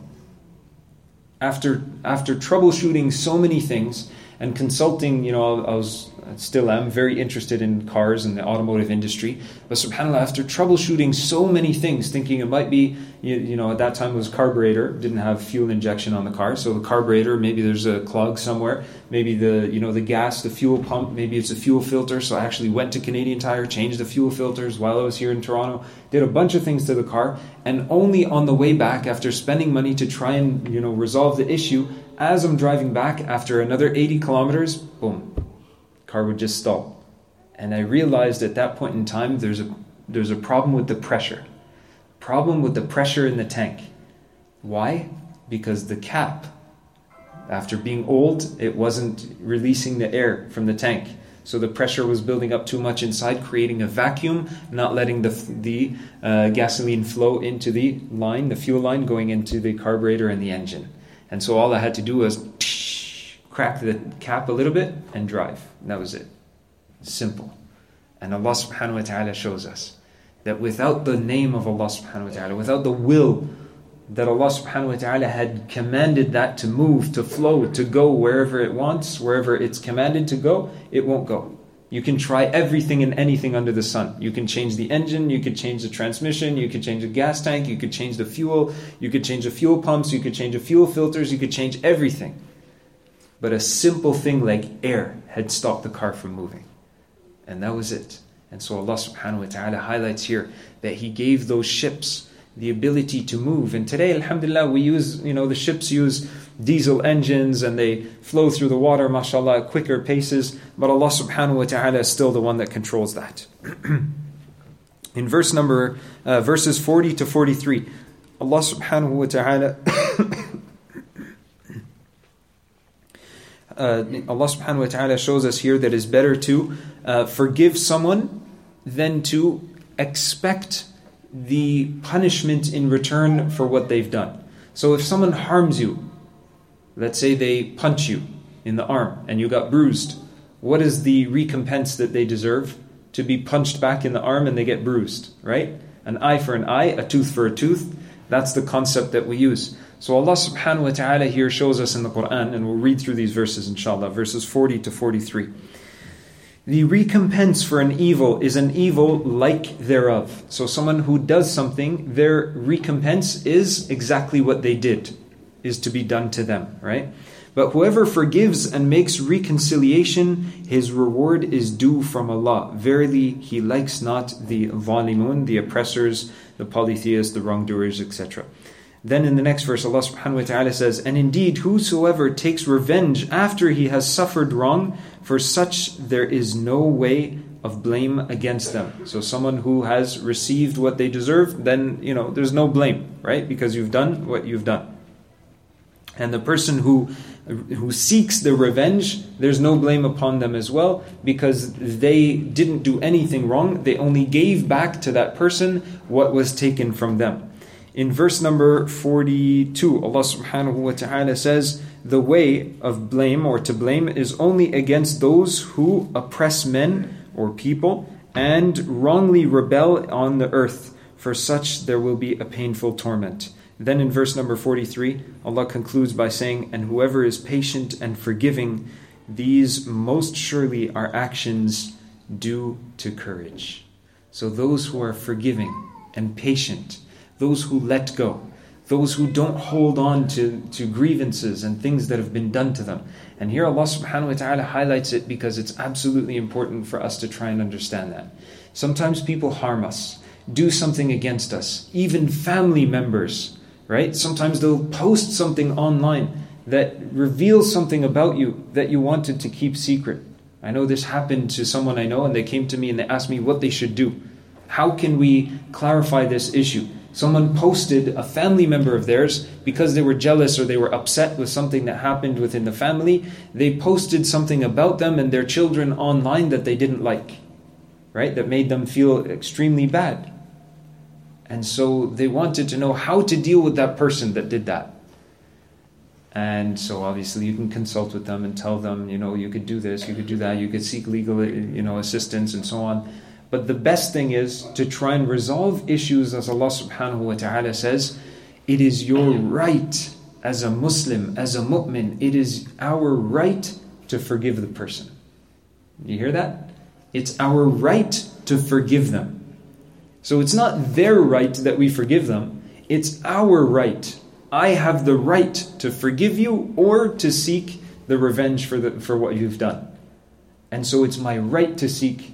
A: After after troubleshooting so many things and consulting, you know, I was still am very interested in cars and the automotive industry. But subhanAllah, after troubleshooting so many things, thinking it might be, you, you know, at that time it was carburetor, didn't have fuel injection on the car. So the carburetor, maybe there's a clog somewhere. Maybe the, you know, the gas, the fuel pump, maybe it's a fuel filter. So I actually went to Canadian Tire, changed the fuel filters while I was here in Toronto, did a bunch of things to the car. And only on the way back, after spending money to try and, you know, resolve the issue, as I'm driving back after another eighty kilometers, boom, car would just stall. And I realized at that point in time there's a there's a problem with the pressure. Problem with the pressure in the tank. Why? Because the cap, after being old, it wasn't releasing the air from the tank. So the pressure was building up too much inside, creating a vacuum, not letting the the uh, gasoline flow into the line, the fuel line, going into the carburetor and the engine. And so all I had to do was crack the cap a little bit and drive. And that was it. Simple. And Allah subhanahu wa ta'ala shows us that without the name of Allah subhanahu wa ta'ala, without the will that Allah subhanahu wa ta'ala had commanded that to move, to flow, to go wherever it wants, wherever it's commanded to go, it won't go. You can try everything and anything under the sun. You can change the engine, you could change the transmission, you could change the gas tank, you could change the fuel, you could change the fuel pumps, you could change the fuel filters, you could change everything. But a simple thing like air had stopped the car from moving. And that was it. And so Allah subhanahu wa ta'ala highlights here that He gave those ships the ability to move. And today, alhamdulillah, we use, you know, the ships use diesel engines and they flow through the water, mashallah, at quicker paces. But Allah subhanahu wa ta'ala is still the one that controls that. In verse number, uh, verses forty to forty-three, Allah subhanahu wa ta'ala Uh, Allah subhanahu wa ta'ala shows us here that it's better to uh, forgive someone than to expect the punishment in return for what they've done. So if someone harms you, let's say they punch you in the arm and you got bruised, what is the recompense that they deserve? To be punched back in the arm and they get bruised, right? An eye for an eye, a tooth for a tooth. That's the concept that we use. So Allah subhanahu wa ta'ala here shows us in the Quran, and we'll read through these verses inshallah, verses forty to forty-three. The recompense for an evil is an evil like thereof. So someone who does something, their recompense is exactly what they did, is to be done to them, right? But whoever forgives and makes reconciliation, his reward is due from Allah. Verily, He likes not the zalimun, the oppressors, the polytheists, the wrongdoers, et cetera. Then in the next verse, Allah subhanahu wa ta'ala says, and indeed, whosoever takes revenge after he has suffered wrong, for such there is no way of blame against them. So someone who has received what they deserve, then, you know, there's no blame, right? Because you've done what you've done. And the person who who seeks the revenge, there's no blame upon them as well, because they didn't do anything wrong. They only gave back to that person what was taken from them. In verse number forty-two, Allah subhanahu wa ta'ala says, the way of blame or to blame is only against those who oppress men or people and wrongly rebel on the earth. For such there will be a painful torment. Then in verse number forty-three, Allah concludes by saying, and whoever is patient and forgiving, these most surely are actions due to courage. So those who are forgiving and patient, those who let go, those who don't hold on to, to grievances and things that have been done to them. And here Allah subhanahu wa ta'ala highlights it because it's absolutely important for us to try and understand that. Sometimes people harm us, do something against us, even family members, right? Sometimes they'll post something online that reveals something about you that you wanted to keep secret. I know this happened to someone I know, and they came to me and they asked me what they should do. How can we clarify this issue? Someone posted a family member of theirs because they were jealous or they were upset with something that happened within the family. They posted something about them and their children online that they didn't like, right? That made them feel extremely bad. And so they wanted to know how to deal with that person that did that. And so obviously you can consult with them and tell them, you know, you could do this, you could do that, you could seek legal, you know, assistance and so on. But the best thing is to try and resolve issues, as Allah subhanahu wa ta'ala says, it is your right as a Muslim, as a mu'min, it is our right to forgive the person. You hear that? It's our right to forgive them. So it's not their right that we forgive them, it's our right. I have the right to forgive you or to seek the revenge for the for what you've done. And so it's my right to seek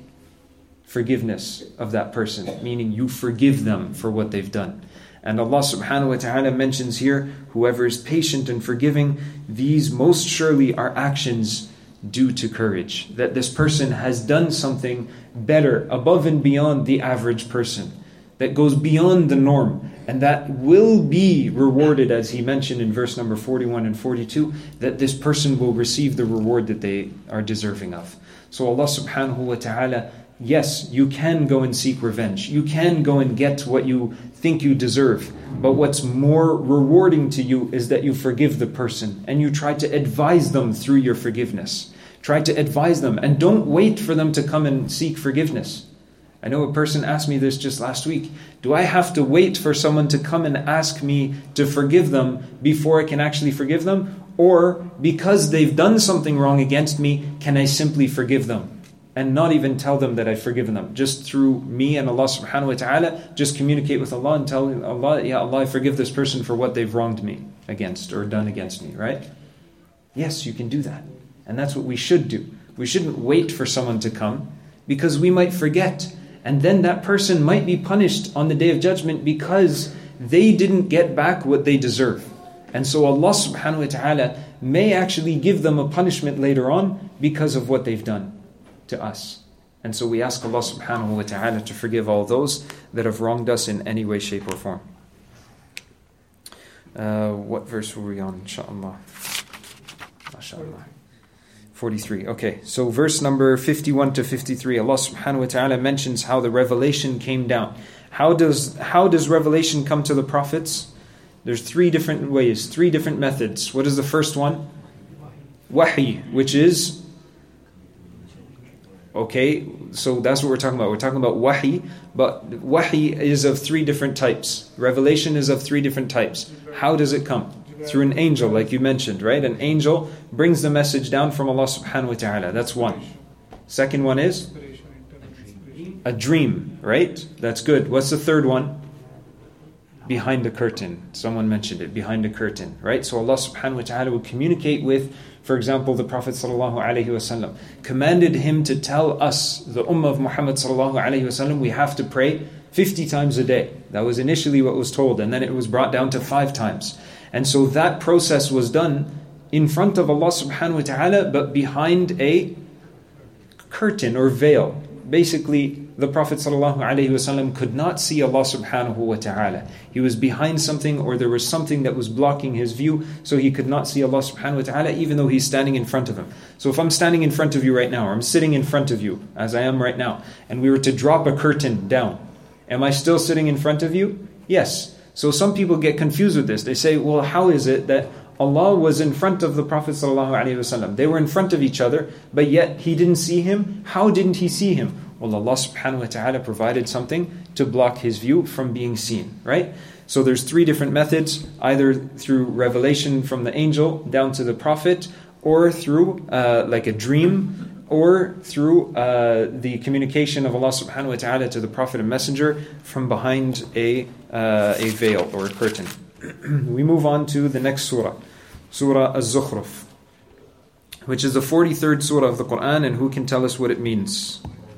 A: forgiveness of that person, meaning you forgive them for what they've done. And Allah subhanahu wa ta'ala mentions here, whoever is patient and forgiving, these most surely are actions due to courage. That this person has done something better, above and beyond the average person, that goes beyond the norm, and that will be rewarded, as he mentioned in verse number forty-one and forty-two, that this person will receive the reward that they are deserving of. So Allah subhanahu wa ta'ala, yes, you can go and seek revenge. You can go and get what you think you deserve. But what's more rewarding to you is that you forgive the person and you try to advise them through your forgiveness. Try to advise them and don't wait for them to come and seek forgiveness. I know a person asked me this just last week. Do I have to wait for someone to come and ask me to forgive them before I can actually forgive them? Or because they've done something wrong against me, can I simply forgive them? And not even tell them that I've forgiven them. Just through me and Allah subhanahu wa ta'ala, just communicate with Allah and tell Allah, Ya Allah, I forgive this person for what they've wronged me against or done against me, right? Yes, you can do that. And that's what we should do. We shouldn't wait for someone to come because we might forget. And then that person might be punished on the Day of Judgment because they didn't get back what they deserve. And so Allah subhanahu wa ta'ala may actually give them a punishment later on because of what they've done to us. And so we ask Allah subhanahu wa ta'ala to forgive all those that have wronged us in any way, shape or form. Uh, what verse were we on, inshaAllah? MashaAllah. forty-three. Okay, so verse number fifty-one to fifty-three, Allah subhanahu wa ta'ala mentions how the revelation came down. How does how does revelation come to the prophets? There's three different ways, three different methods. What is the first one? Wahi, which is, okay, so that's what we're talking about. We're talking about wahi, but wahi is of three different types. Revelation is of three different types. How does it come? Through an angel, like you mentioned, right? An angel brings the message down from Allah subhanahu wa ta'ala. That's one. Second one is a dream, right? That's good. What's the third one? Behind the curtain. Someone mentioned it, behind the curtain, right? So Allah subhanahu wa ta'ala would communicate with, for example, the Prophet sallallahu alaihi wasallam, commanded him to tell us, the ummah of Muhammad sallallahu alaihi wasallam, we have to pray fifty times a day. That was initially what was told, and then it was brought down to five times. And so that process was done in front of Allah subhanahu wa ta'ala, but behind a curtain or veil. Basically, the Prophet sallallahu alaihi wasallam could not see Allah subhanahu wa ta'ala. He was behind something, or there was something that was blocking his view, so he could not see Allah subhanahu wa ta'ala, even though he's standing in front of him. So if I'm standing in front of you right now, or I'm sitting in front of you, as I am right now, and we were to drop a curtain down, am I still sitting in front of you? Yes. So some people get confused with this. They say, well, how is it that Allah was in front of the Prophet ﷺ? They were in front of each other, but yet he didn't see him. How didn't he see him? Well, Allah subhanahu wa ta'ala provided something to block his view from being seen, right? So there's three different methods, either through revelation from the angel down to the Prophet, or through uh, like a dream, or through uh, the communication of Allah subhanahu wa ta'ala to the Prophet and Messenger from behind a uh, a veil or a curtain. We move on to the next surah, Surah Az-Zukhruf, which is the forty-third surah of the Quran, and who can tell us what it means?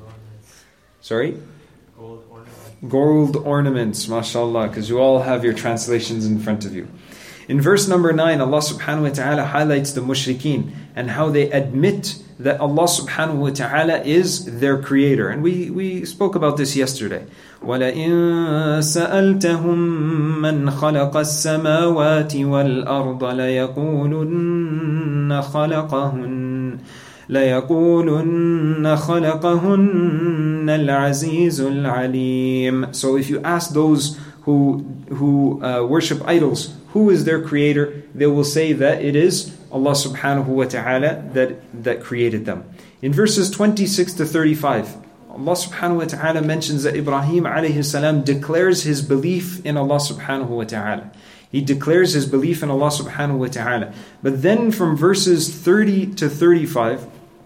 A: Sorry?
B: Gold ornaments.
A: Gold ornaments, mashallah, because you all have your translations in front of you. In verse number nine, Allah subhanahu wa ta'ala highlights the mushrikeen and how they admit that Allah subhanahu wa ta'ala is their creator. And we, we spoke about this yesterday. وَلَئِن سَأَلْتَهُم مَّنْ خَلَقَ السَّمَاوَاتِ وَالْأَرْضَ لَيَقُولُنَّ خَلَقَهُنَّ لَيَقُولُنَّ خَلَقَهُنَّ الْعَزِيزُ الْعَلِيمُ. So if you ask those who who uh, worship idols, who is their creator, they will say that it is Allah subhanahu wa ta'ala that, that created them. In verses twenty-six to thirty-five, Allah subhanahu wa ta'ala mentions that Ibrahim alayhi salam declares his belief in Allah subhanahu wa ta'ala. He declares his belief in Allah subhanahu wa ta'ala. But then from verses thirty to thirty-five,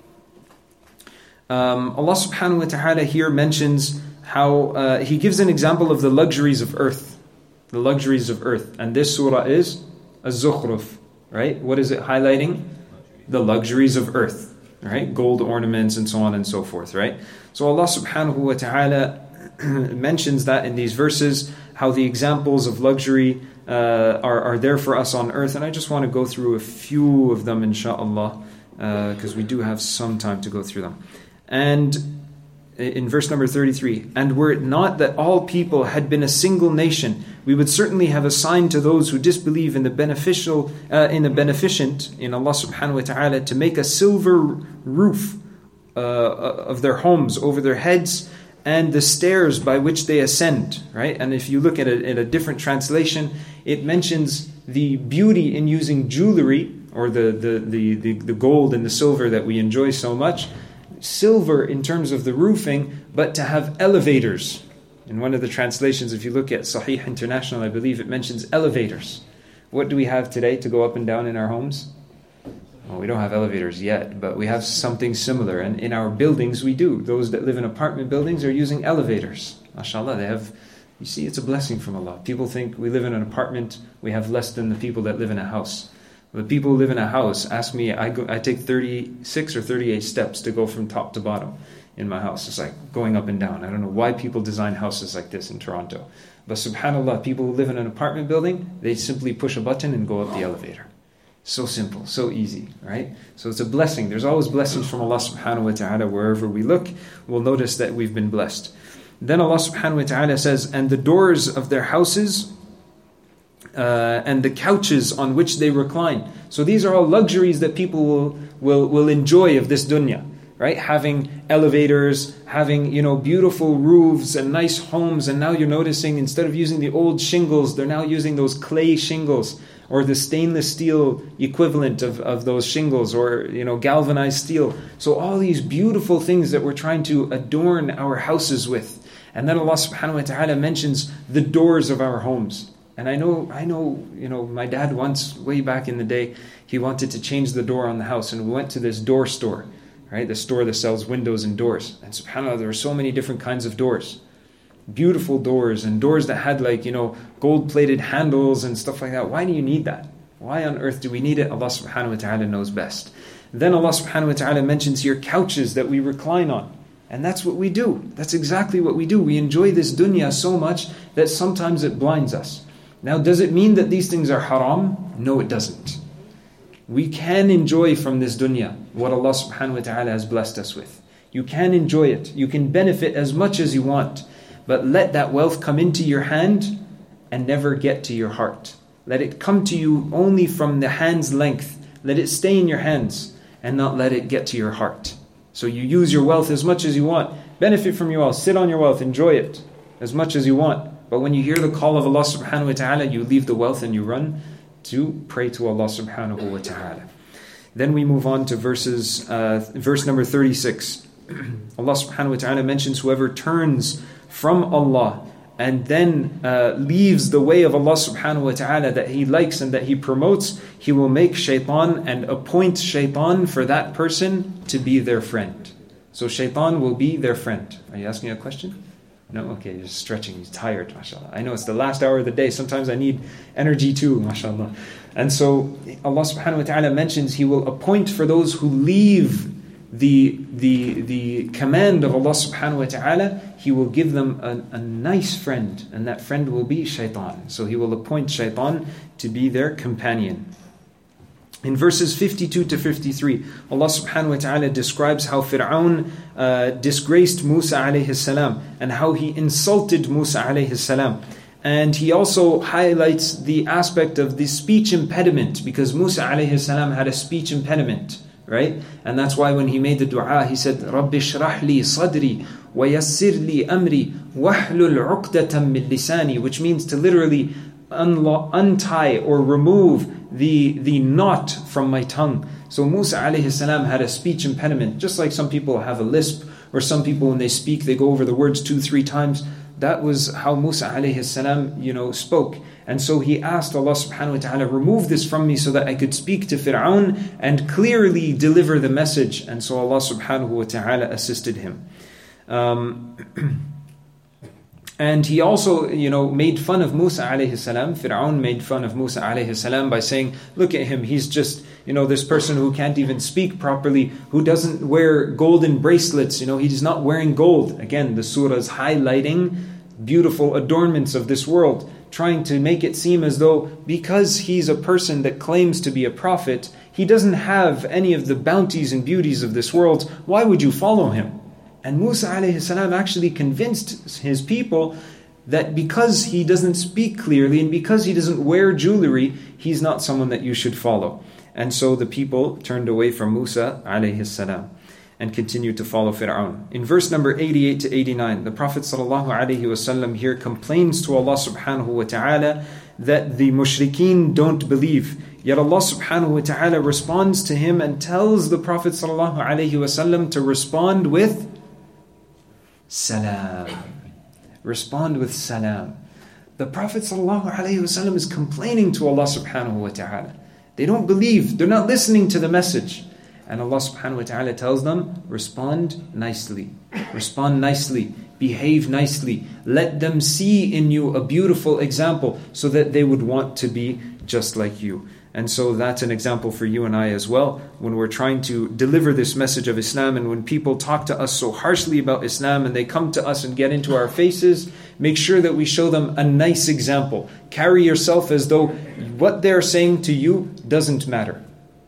A: um, Allah subhanahu wa ta'ala here mentions how uh, he gives an example of the luxuries of earth. The luxuries of earth. And this surah is Az-Zukhruf, right? What is it highlighting? The luxuries of earth, right? Gold ornaments and so on and so forth, right? So Allah subhanahu wa ta'ala mentions that in these verses, how the examples of luxury uh, are, are there for us on earth. And I just want to go through a few of them, inshaAllah, because uh, we do have some time to go through them. And in verse number thirty-three, and were it not that all people had been a single nation, we would certainly have assigned to those who disbelieve in the beneficial, uh, in the beneficent, in Allah subhanahu wa ta'ala, to make a silver roof uh, of their homes over their heads, and the stairs by which they ascend, right? And if you look at a, at a different translation, it mentions the beauty in using jewelry, or the, the, the, the, the gold and the silver that we enjoy so much, silver in terms of the roofing, but to have elevators. In one of the translations, if you look at Sahih International, I believe it mentions elevators. What do we have today to go up and down in our homes? Well, we don't have elevators yet, but we have something similar. And in our buildings, we do. Those that live in apartment buildings are using elevators. MashaAllah, they have... You see, it's a blessing from Allah. People think we live in an apartment, we have less than the people that live in a house. The people who live in a house ask me, I go, I take thirty-six or thirty-eight steps to go from top to bottom in my house. It's like going up and down. I don't know why people design houses like this in Toronto. But subhanAllah, people who live in an apartment building, they simply push a button and go up the elevator. So simple, so easy, right? So it's a blessing. There's always blessings from Allah subhanahu wa ta'ala wherever we look. We'll notice that we've been blessed. Then Allah subhanahu wa ta'ala says, and the doors of their houses uh, and the couches on which they recline. So these are all luxuries that people will, will, will enjoy of this dunya. Right? Having elevators, having, you know, beautiful roofs and nice homes. And now you're noticing instead of using the old shingles, they're now using those clay shingles or the stainless steel equivalent of, of those shingles, or, you know, galvanized steel. So all these beautiful things that we're trying to adorn our houses with. And then Allah subhanahu wa ta'ala mentions the doors of our homes. And I know, I know, you know, my dad once, way back in the day, he wanted to change the door on the house, and we went to this door store. Right, the store that sells windows and doors. And subhanAllah, there were so many different kinds of doors. Beautiful doors, and doors that had, like, you know, gold-plated handles and stuff like that. Why do you need that? Why on earth do we need it? Allah subhanahu wa ta'ala knows best. Then Allah subhanahu wa ta'ala mentions here couches that we recline on. And that's what we do. That's exactly what we do. We enjoy this dunya so much that sometimes it blinds us. Now, does it mean that these things are haram? No, it doesn't. We can enjoy from this dunya what Allah subhanahu wa ta'ala has blessed us with. You can enjoy it. You can benefit as much as you want. But let that wealth come into your hand and never get to your heart. Let it come to you only from the hand's length. Let it stay in your hands and not let it get to your heart. So you use your wealth as much as you want. Benefit from your wealth. Sit on your wealth. Enjoy it as much as you want. But when you hear the call of Allah subhanahu wa ta'ala, you leave the wealth and you run to pray to Allah subhanahu wa ta'ala. Then we move on to verses, uh, verse number thirty-six. Allah subhanahu wa ta'ala mentions whoever turns from Allah and then uh, leaves the way of Allah subhanahu wa ta'ala that he likes and that he promotes, he will make shaitan and appoint shaitan for that person to be their friend. So shaitan will be their friend. Are you asking a question? No? Okay, you're just stretching. He's tired, mashallah. I know it's the last hour of the day. Sometimes I need energy too, mashallah. And so Allah subhanahu wa ta'ala mentions He will appoint for those who leave the, the, the command of Allah subhanahu wa ta'ala, He will give them a, a nice friend. And that friend will be shaitan. So He will appoint shaitan to be their companion. In verses fifty-two to fifty-three, Allah subhanahu wa ta'ala describes how Fir'aun uh, disgraced Musa alayhi salam and how he insulted Musa alayhi salam. And he also highlights the aspect of the speech impediment, because Musa alayhi salam had a speech impediment, right? And that's why when he made the dua, he said, رَبِّ اشْرَحْ لِي صَدْرِي وَيَسِّرْ لِي أَمْرِي وَاحْلُلْ عُقْدَةً مِّن لِسَانِي, which means to literally unlo- untie or remove the the knot from my tongue. So Musa alayhi salam had a speech impediment, just like some people have a lisp, or some people when they speak they go over the words two, three times. That was how Musa alayhi salam, you know, spoke. And so he asked Allah subhanahu wa ta'ala, remove this from me so that I could speak to Fir'aun and clearly deliver the message. And so Allah subhanahu wa ta'ala assisted him. Um, And he also, you know, made fun of Musa alayhi salam. Fir'aun made fun of Musa alayhi salam by saying, look at him, he's just, you know, this person who can't even speak properly, who doesn't wear golden bracelets, you know, he's not wearing gold. Again, the surah is highlighting beautiful adornments of this world, trying to make it seem as though because he's a person that claims to be a prophet, he doesn't have any of the bounties and beauties of this world. Why would you follow him? And Musa alayhi salam actually convinced his people that because he doesn't speak clearly and because he doesn't wear jewelry, he's not someone that you should follow. And so the people turned away from Musa alayhi salam and continued to follow Fir'aun. In verse number eighty-eight to eighty-nine, the Prophet sallallahu alaihi wasallam here complains to Allah subhanahu wa ta'ala that the mushrikeen don't believe. Yet Allah subhanahu wa ta'ala responds to him and tells the Prophet sallallahu alaihi wasallam to respond with salam. Respond with salam. The Prophet ﷺ is complaining to Allah subhanahu wa ta'ala. They don't believe. They're not listening to the message. And Allah subhanahu wa ta'ala tells them, respond nicely. Respond nicely. Behave nicely. Let them see in you a beautiful example so that they would want to be just like you. And so that's an example for you and I as well. When we're trying to deliver this message of Islam, and when people talk to us so harshly about Islam and they come to us and get into our faces, make sure that we show them a nice example. Carry yourself as though what they're saying to you doesn't matter.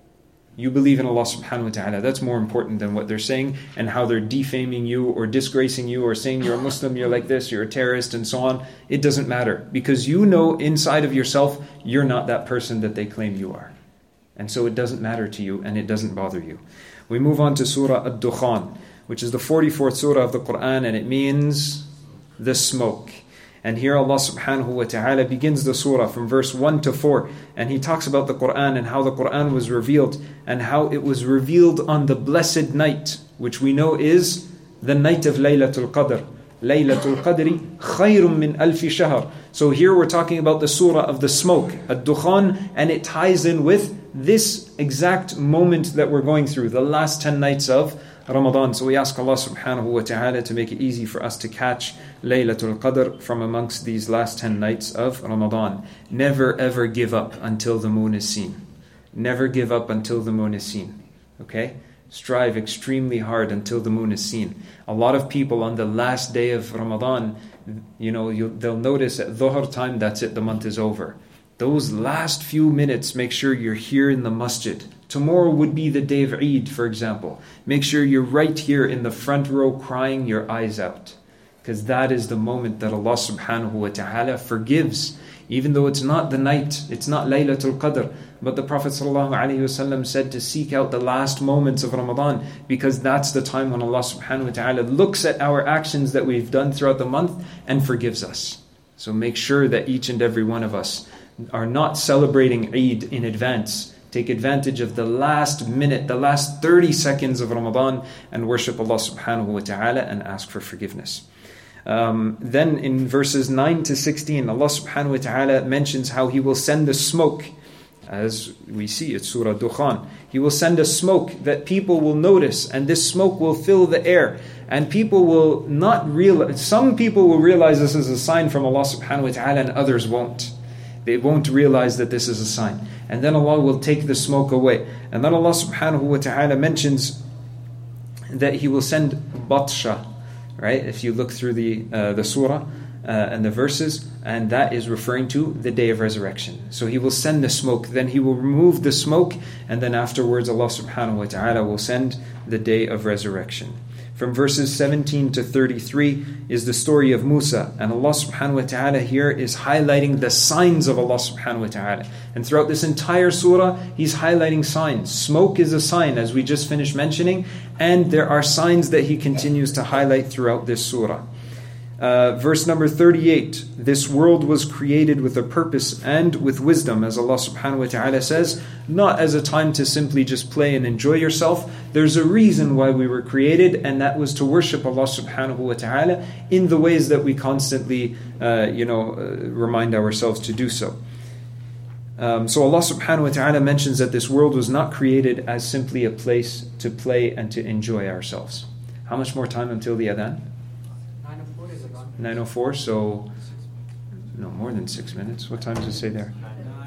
A: You believe in Allah subhanahu wa ta'ala. That's more important than what they're saying and how they're defaming you or disgracing you or saying you're a Muslim, you're like this, you're a terrorist and so on. It doesn't matter because you know inside of yourself you're not that person that they claim you are. And so it doesn't matter to you and it doesn't bother you. We move on to Surah Ad-Dukhan, which is the forty-fourth surah of the Quran, and it means the smoke. And here Allah subhanahu wa ta'ala begins the surah from verse one to four, and He talks about the Quran and how the Quran was revealed and how it was revealed on the blessed night, which we know is the night of Laylatul Qadr. Laylatul Qadri khayrun min alfi shahr. So here we're talking about the surah of the smoke, Ad-Dukhan, and it ties in with this exact moment that we're going through, the last ten nights of Ramadan. So we ask Allah subhanahu wa ta'ala to make it easy for us to catch Laylatul Qadr from amongst these last ten nights of Ramadan. Never ever give up until the moon is seen. Never give up until the moon is seen. Okay? Strive extremely hard until the moon is seen. A lot of people on the last day of Ramadan, you know, you'll, they'll notice at Dhuhr time, that's it, the month is over. Those last few minutes, make sure you're here in the masjid. Tomorrow would be the day of Eid, for example. Make sure you're right here in the front row crying your eyes out. Because that is the moment that Allah subhanahu wa ta'ala forgives. Even though it's not the night, it's not Laylatul Qadr. But the Prophet sallallahu alaihi wasallam said to seek out the last moments of Ramadan, because that's the time when Allah subhanahu wa ta'ala looks at our actions that we've done throughout the month and forgives us. So make sure that each and every one of us are not celebrating Eid in advance. Take advantage of the last minute, the last thirty seconds of Ramadan and worship Allah subhanahu wa ta'ala and ask for forgiveness. Um, then in verses nine to sixteen, Allah subhanahu wa ta'ala mentions how He will send the smoke. As we see, it's Surah Dukhan. He will send a smoke that people will notice, and this smoke will fill the air. And people will not realize, some people will realize this is a sign from Allah subhanahu wa ta'ala and others won't. They won't realize that this is a sign. And then Allah will take the smoke away. And then Allah subhanahu wa ta'ala mentions that He will send batsha. Right? If you look through the uh, the surah uh, and the verses, and that is referring to the day of resurrection. So He will send the smoke, then He will remove the smoke, and then afterwards Allah subhanahu wa ta'ala will send the day of resurrection. From verses seventeen to thirty-three is the story of Musa. And Allah subhanahu wa ta'ala here is highlighting the signs of Allah subhanahu wa ta'ala. And throughout this entire surah, He's highlighting signs. Smoke is a sign, as we just finished mentioning. And there are signs that He continues to highlight throughout this surah. Uh, verse number thirty-eight. This world was created with a purpose and with wisdom, as Allah subhanahu wa ta'ala says, not as a time to simply just play and enjoy yourself. There's a reason why we were created, and that was to worship Allah subhanahu wa ta'ala in the ways that we constantly uh, you know, uh, remind ourselves to do so. Um, so Allah subhanahu wa ta'ala mentions that this world was not created as simply a place to play and to enjoy ourselves. How much more time until the adhan? nine oh four, so no, more than six minutes. What time does it say there?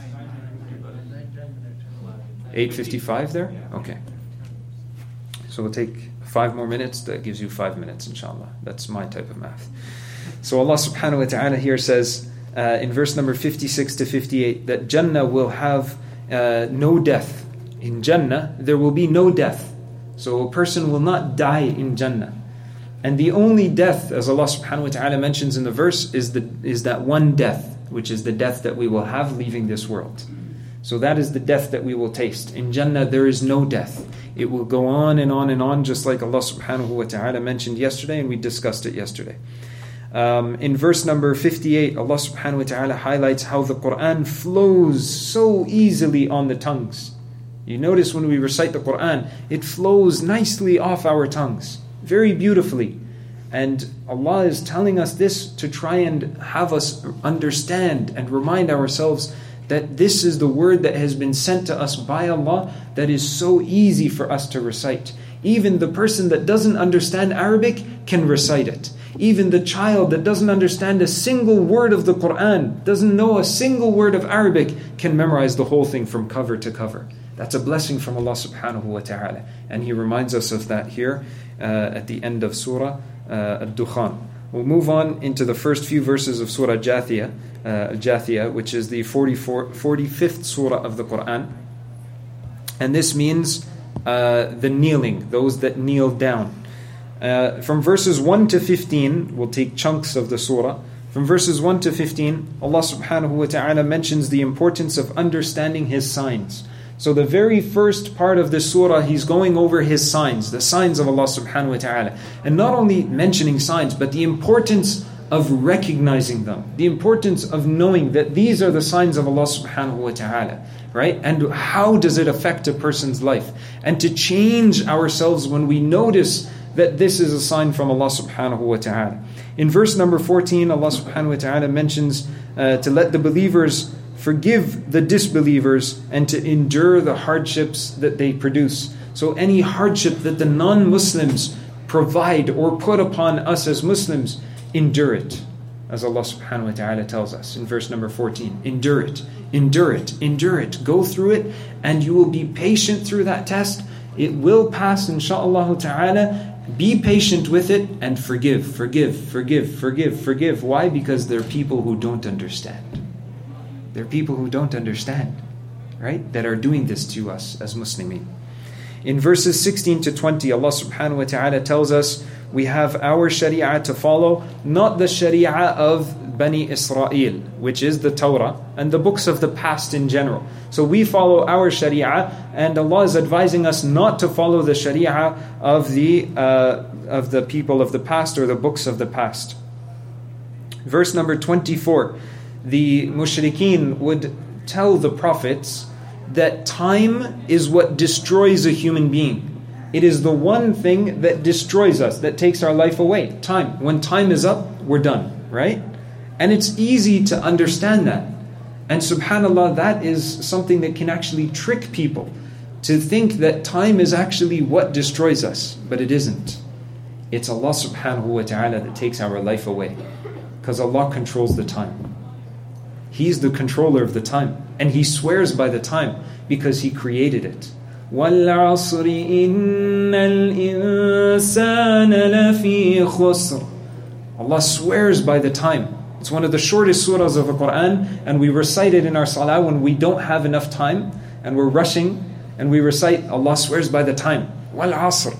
A: eight fifty-five there? Okay. So we'll take five more minutes. That gives you five minutes, inshallah. That's my type of math. So Allah subhanahu wa ta'ala here says uh, in verse number fifty-six to fifty-eight that Jannah will have uh, no death. In Jannah, there will be no death. So a person will not die in Jannah. And the only death, as Allah subhanahu wa ta'ala mentions in the verse, is the is that one death, which is the death that we will have leaving this world. So that is the death that we will taste. In Jannah, there is no death. It will go on and on and on, just like Allah subhanahu wa ta'ala mentioned yesterday, and we discussed it yesterday. Um, in verse number fifty-eight, Allah subhanahu wa ta'ala highlights how the Quran flows so easily on the tongues. You notice when we recite the Quran, it flows nicely off our tongues. Very beautifully. And Allah is telling us this to try and have us understand and remind ourselves that this is the word that has been sent to us by Allah that is so easy for us to recite. Even the person that doesn't understand Arabic can recite it. Even the child that doesn't understand a single word of the Quran, doesn't know a single word of Arabic, can memorize the whole thing from cover to cover. That's a blessing from Allah subhanahu wa ta'ala. And He reminds us of that here uh, at the end of Surah uh, Ad-Dukhan. We'll move on into the first few verses of Surah Jathiyah, uh, Jathiyah, which is the forty-fifth surah of the Quran. And this means uh, the kneeling, those that kneel down. Uh, from verses one to fifteen, we'll take chunks of the surah. From verses one to fifteen, Allah subhanahu wa ta'ala mentions the importance of understanding His signs. So the very first part of the surah, He's going over His signs, the signs of Allah subhanahu wa ta'ala. And not only mentioning signs, but the importance of recognizing them. The importance of knowing that these are the signs of Allah subhanahu wa ta'ala. Right? And how does it affect a person's life? And to change ourselves when we notice that this is a sign from Allah subhanahu wa ta'ala. In verse number fourteen, Allah subhanahu wa ta'ala mentions uh, to let the believers forgive the disbelievers and to endure the hardships that they produce. So any hardship that the non-Muslims provide or put upon us as Muslims, endure it. As Allah subhanahu wa ta'ala tells us in verse number fourteen. Endure it, endure it, endure it. Go through it and you will be patient through that test. It will pass, insha'Allah ta'ala. Be patient with it and forgive, forgive, forgive, forgive, forgive. Why? Because there are people who don't understand. There are people who don't understand, right? That are doing this to us as Muslimin. In verses sixteen to twenty, Allah subhanahu wa ta'ala tells us we have our sharia to follow, not the sharia of Bani Israel, which is the Torah and the books of the past in general. So we follow our sharia, and Allah is advising us not to follow the sharia of the uh, of the people of the past or the books of the past. Verse number twenty-four, the mushrikeen would tell the prophets that time is what destroys a human being. It is the one thing that destroys us, that takes our life away. Time. When time is up, we're done, right? And it's easy to understand that. And subhanAllah, that is something that can actually trick people to think that time is actually what destroys us. But it isn't. It's Allah subhanahu wa ta'ala that takes our life away. Because Allah controls the time. He's the controller of the time. And He swears by the time because He created it. وَالْعَصْرِ إِنَّ الْإِنسَانَ لَفِي خُسْرٍ. Allah swears by the time. It's one of the shortest surahs of the Quran, and we recite it in our salah when we don't have enough time and we're rushing, and we recite, Allah swears by the time. وَالْعَصْرِ.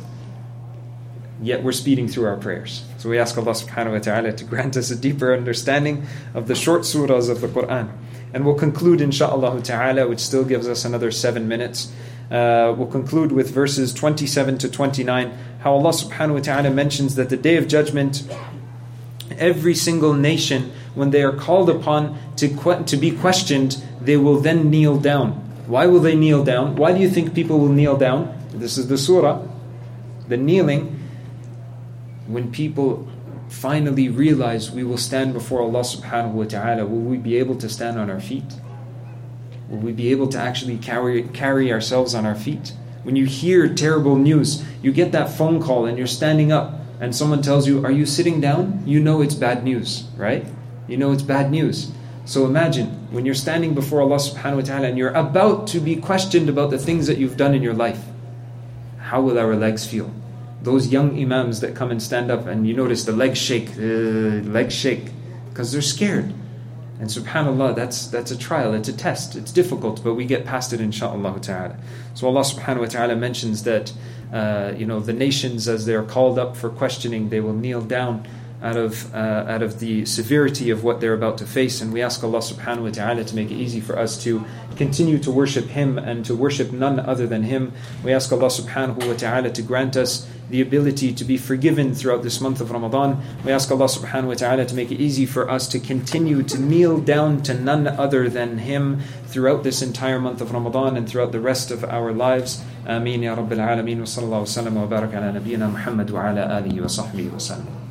A: Yet we're speeding through our prayers. So we ask Allah subhanahu wa ta'ala to grant us a deeper understanding of the short surahs of the Quran. And we'll conclude insha'Allah ta'ala, which still gives us another seven minutes. Uh, we'll conclude with verses twenty-seven to twenty-nine, how Allah subhanahu wa ta'ala mentions that the Day of Judgment, every single nation, when they are called upon to que- to be questioned, they will then kneel down. Why will they kneel down? Why do you think people will kneel down? This is the surah, the kneeling. When people finally realize we will stand before Allah subhanahu wa ta'ala, will we be able to stand on our feet? Will we be able to actually carry carry ourselves on our feet? When you hear terrible news, you get that phone call and you're standing up and someone tells you, are you sitting down? You know it's bad news, right? You know it's bad news. So imagine when you're standing before Allah subhanahu wa ta'ala and you're about to be questioned about the things that you've done in your life. How will our legs feel? Those young imams that come and stand up and you notice the legs shake, uh, legs shake, because they're scared. And subhanAllah, that's that's a trial, it's a test, it's difficult, but we get past it insha'Allah ta'ala. So Allah subhanahu wa ta'ala mentions that uh, you know, the nations, as they are called up for questioning, they will kneel down out of uh, out of the severity of what they're about to face. And we ask Allah subhanahu wa ta'ala to make it easy for us to continue to worship Him and to worship none other than Him. We ask Allah subhanahu wa ta'ala to grant us the ability to be forgiven throughout this month of Ramadan. We ask Allah subhanahu wa ta'ala to make it easy for us to continue to kneel down to none other than Him throughout this entire month of Ramadan and throughout the rest of our lives. Ameen ya Rabbil Alameen. Wa sallallahu wa sallam wa baraka ala nabiyyina Muhammad wa ala alihi wa sahbihi wa sallam.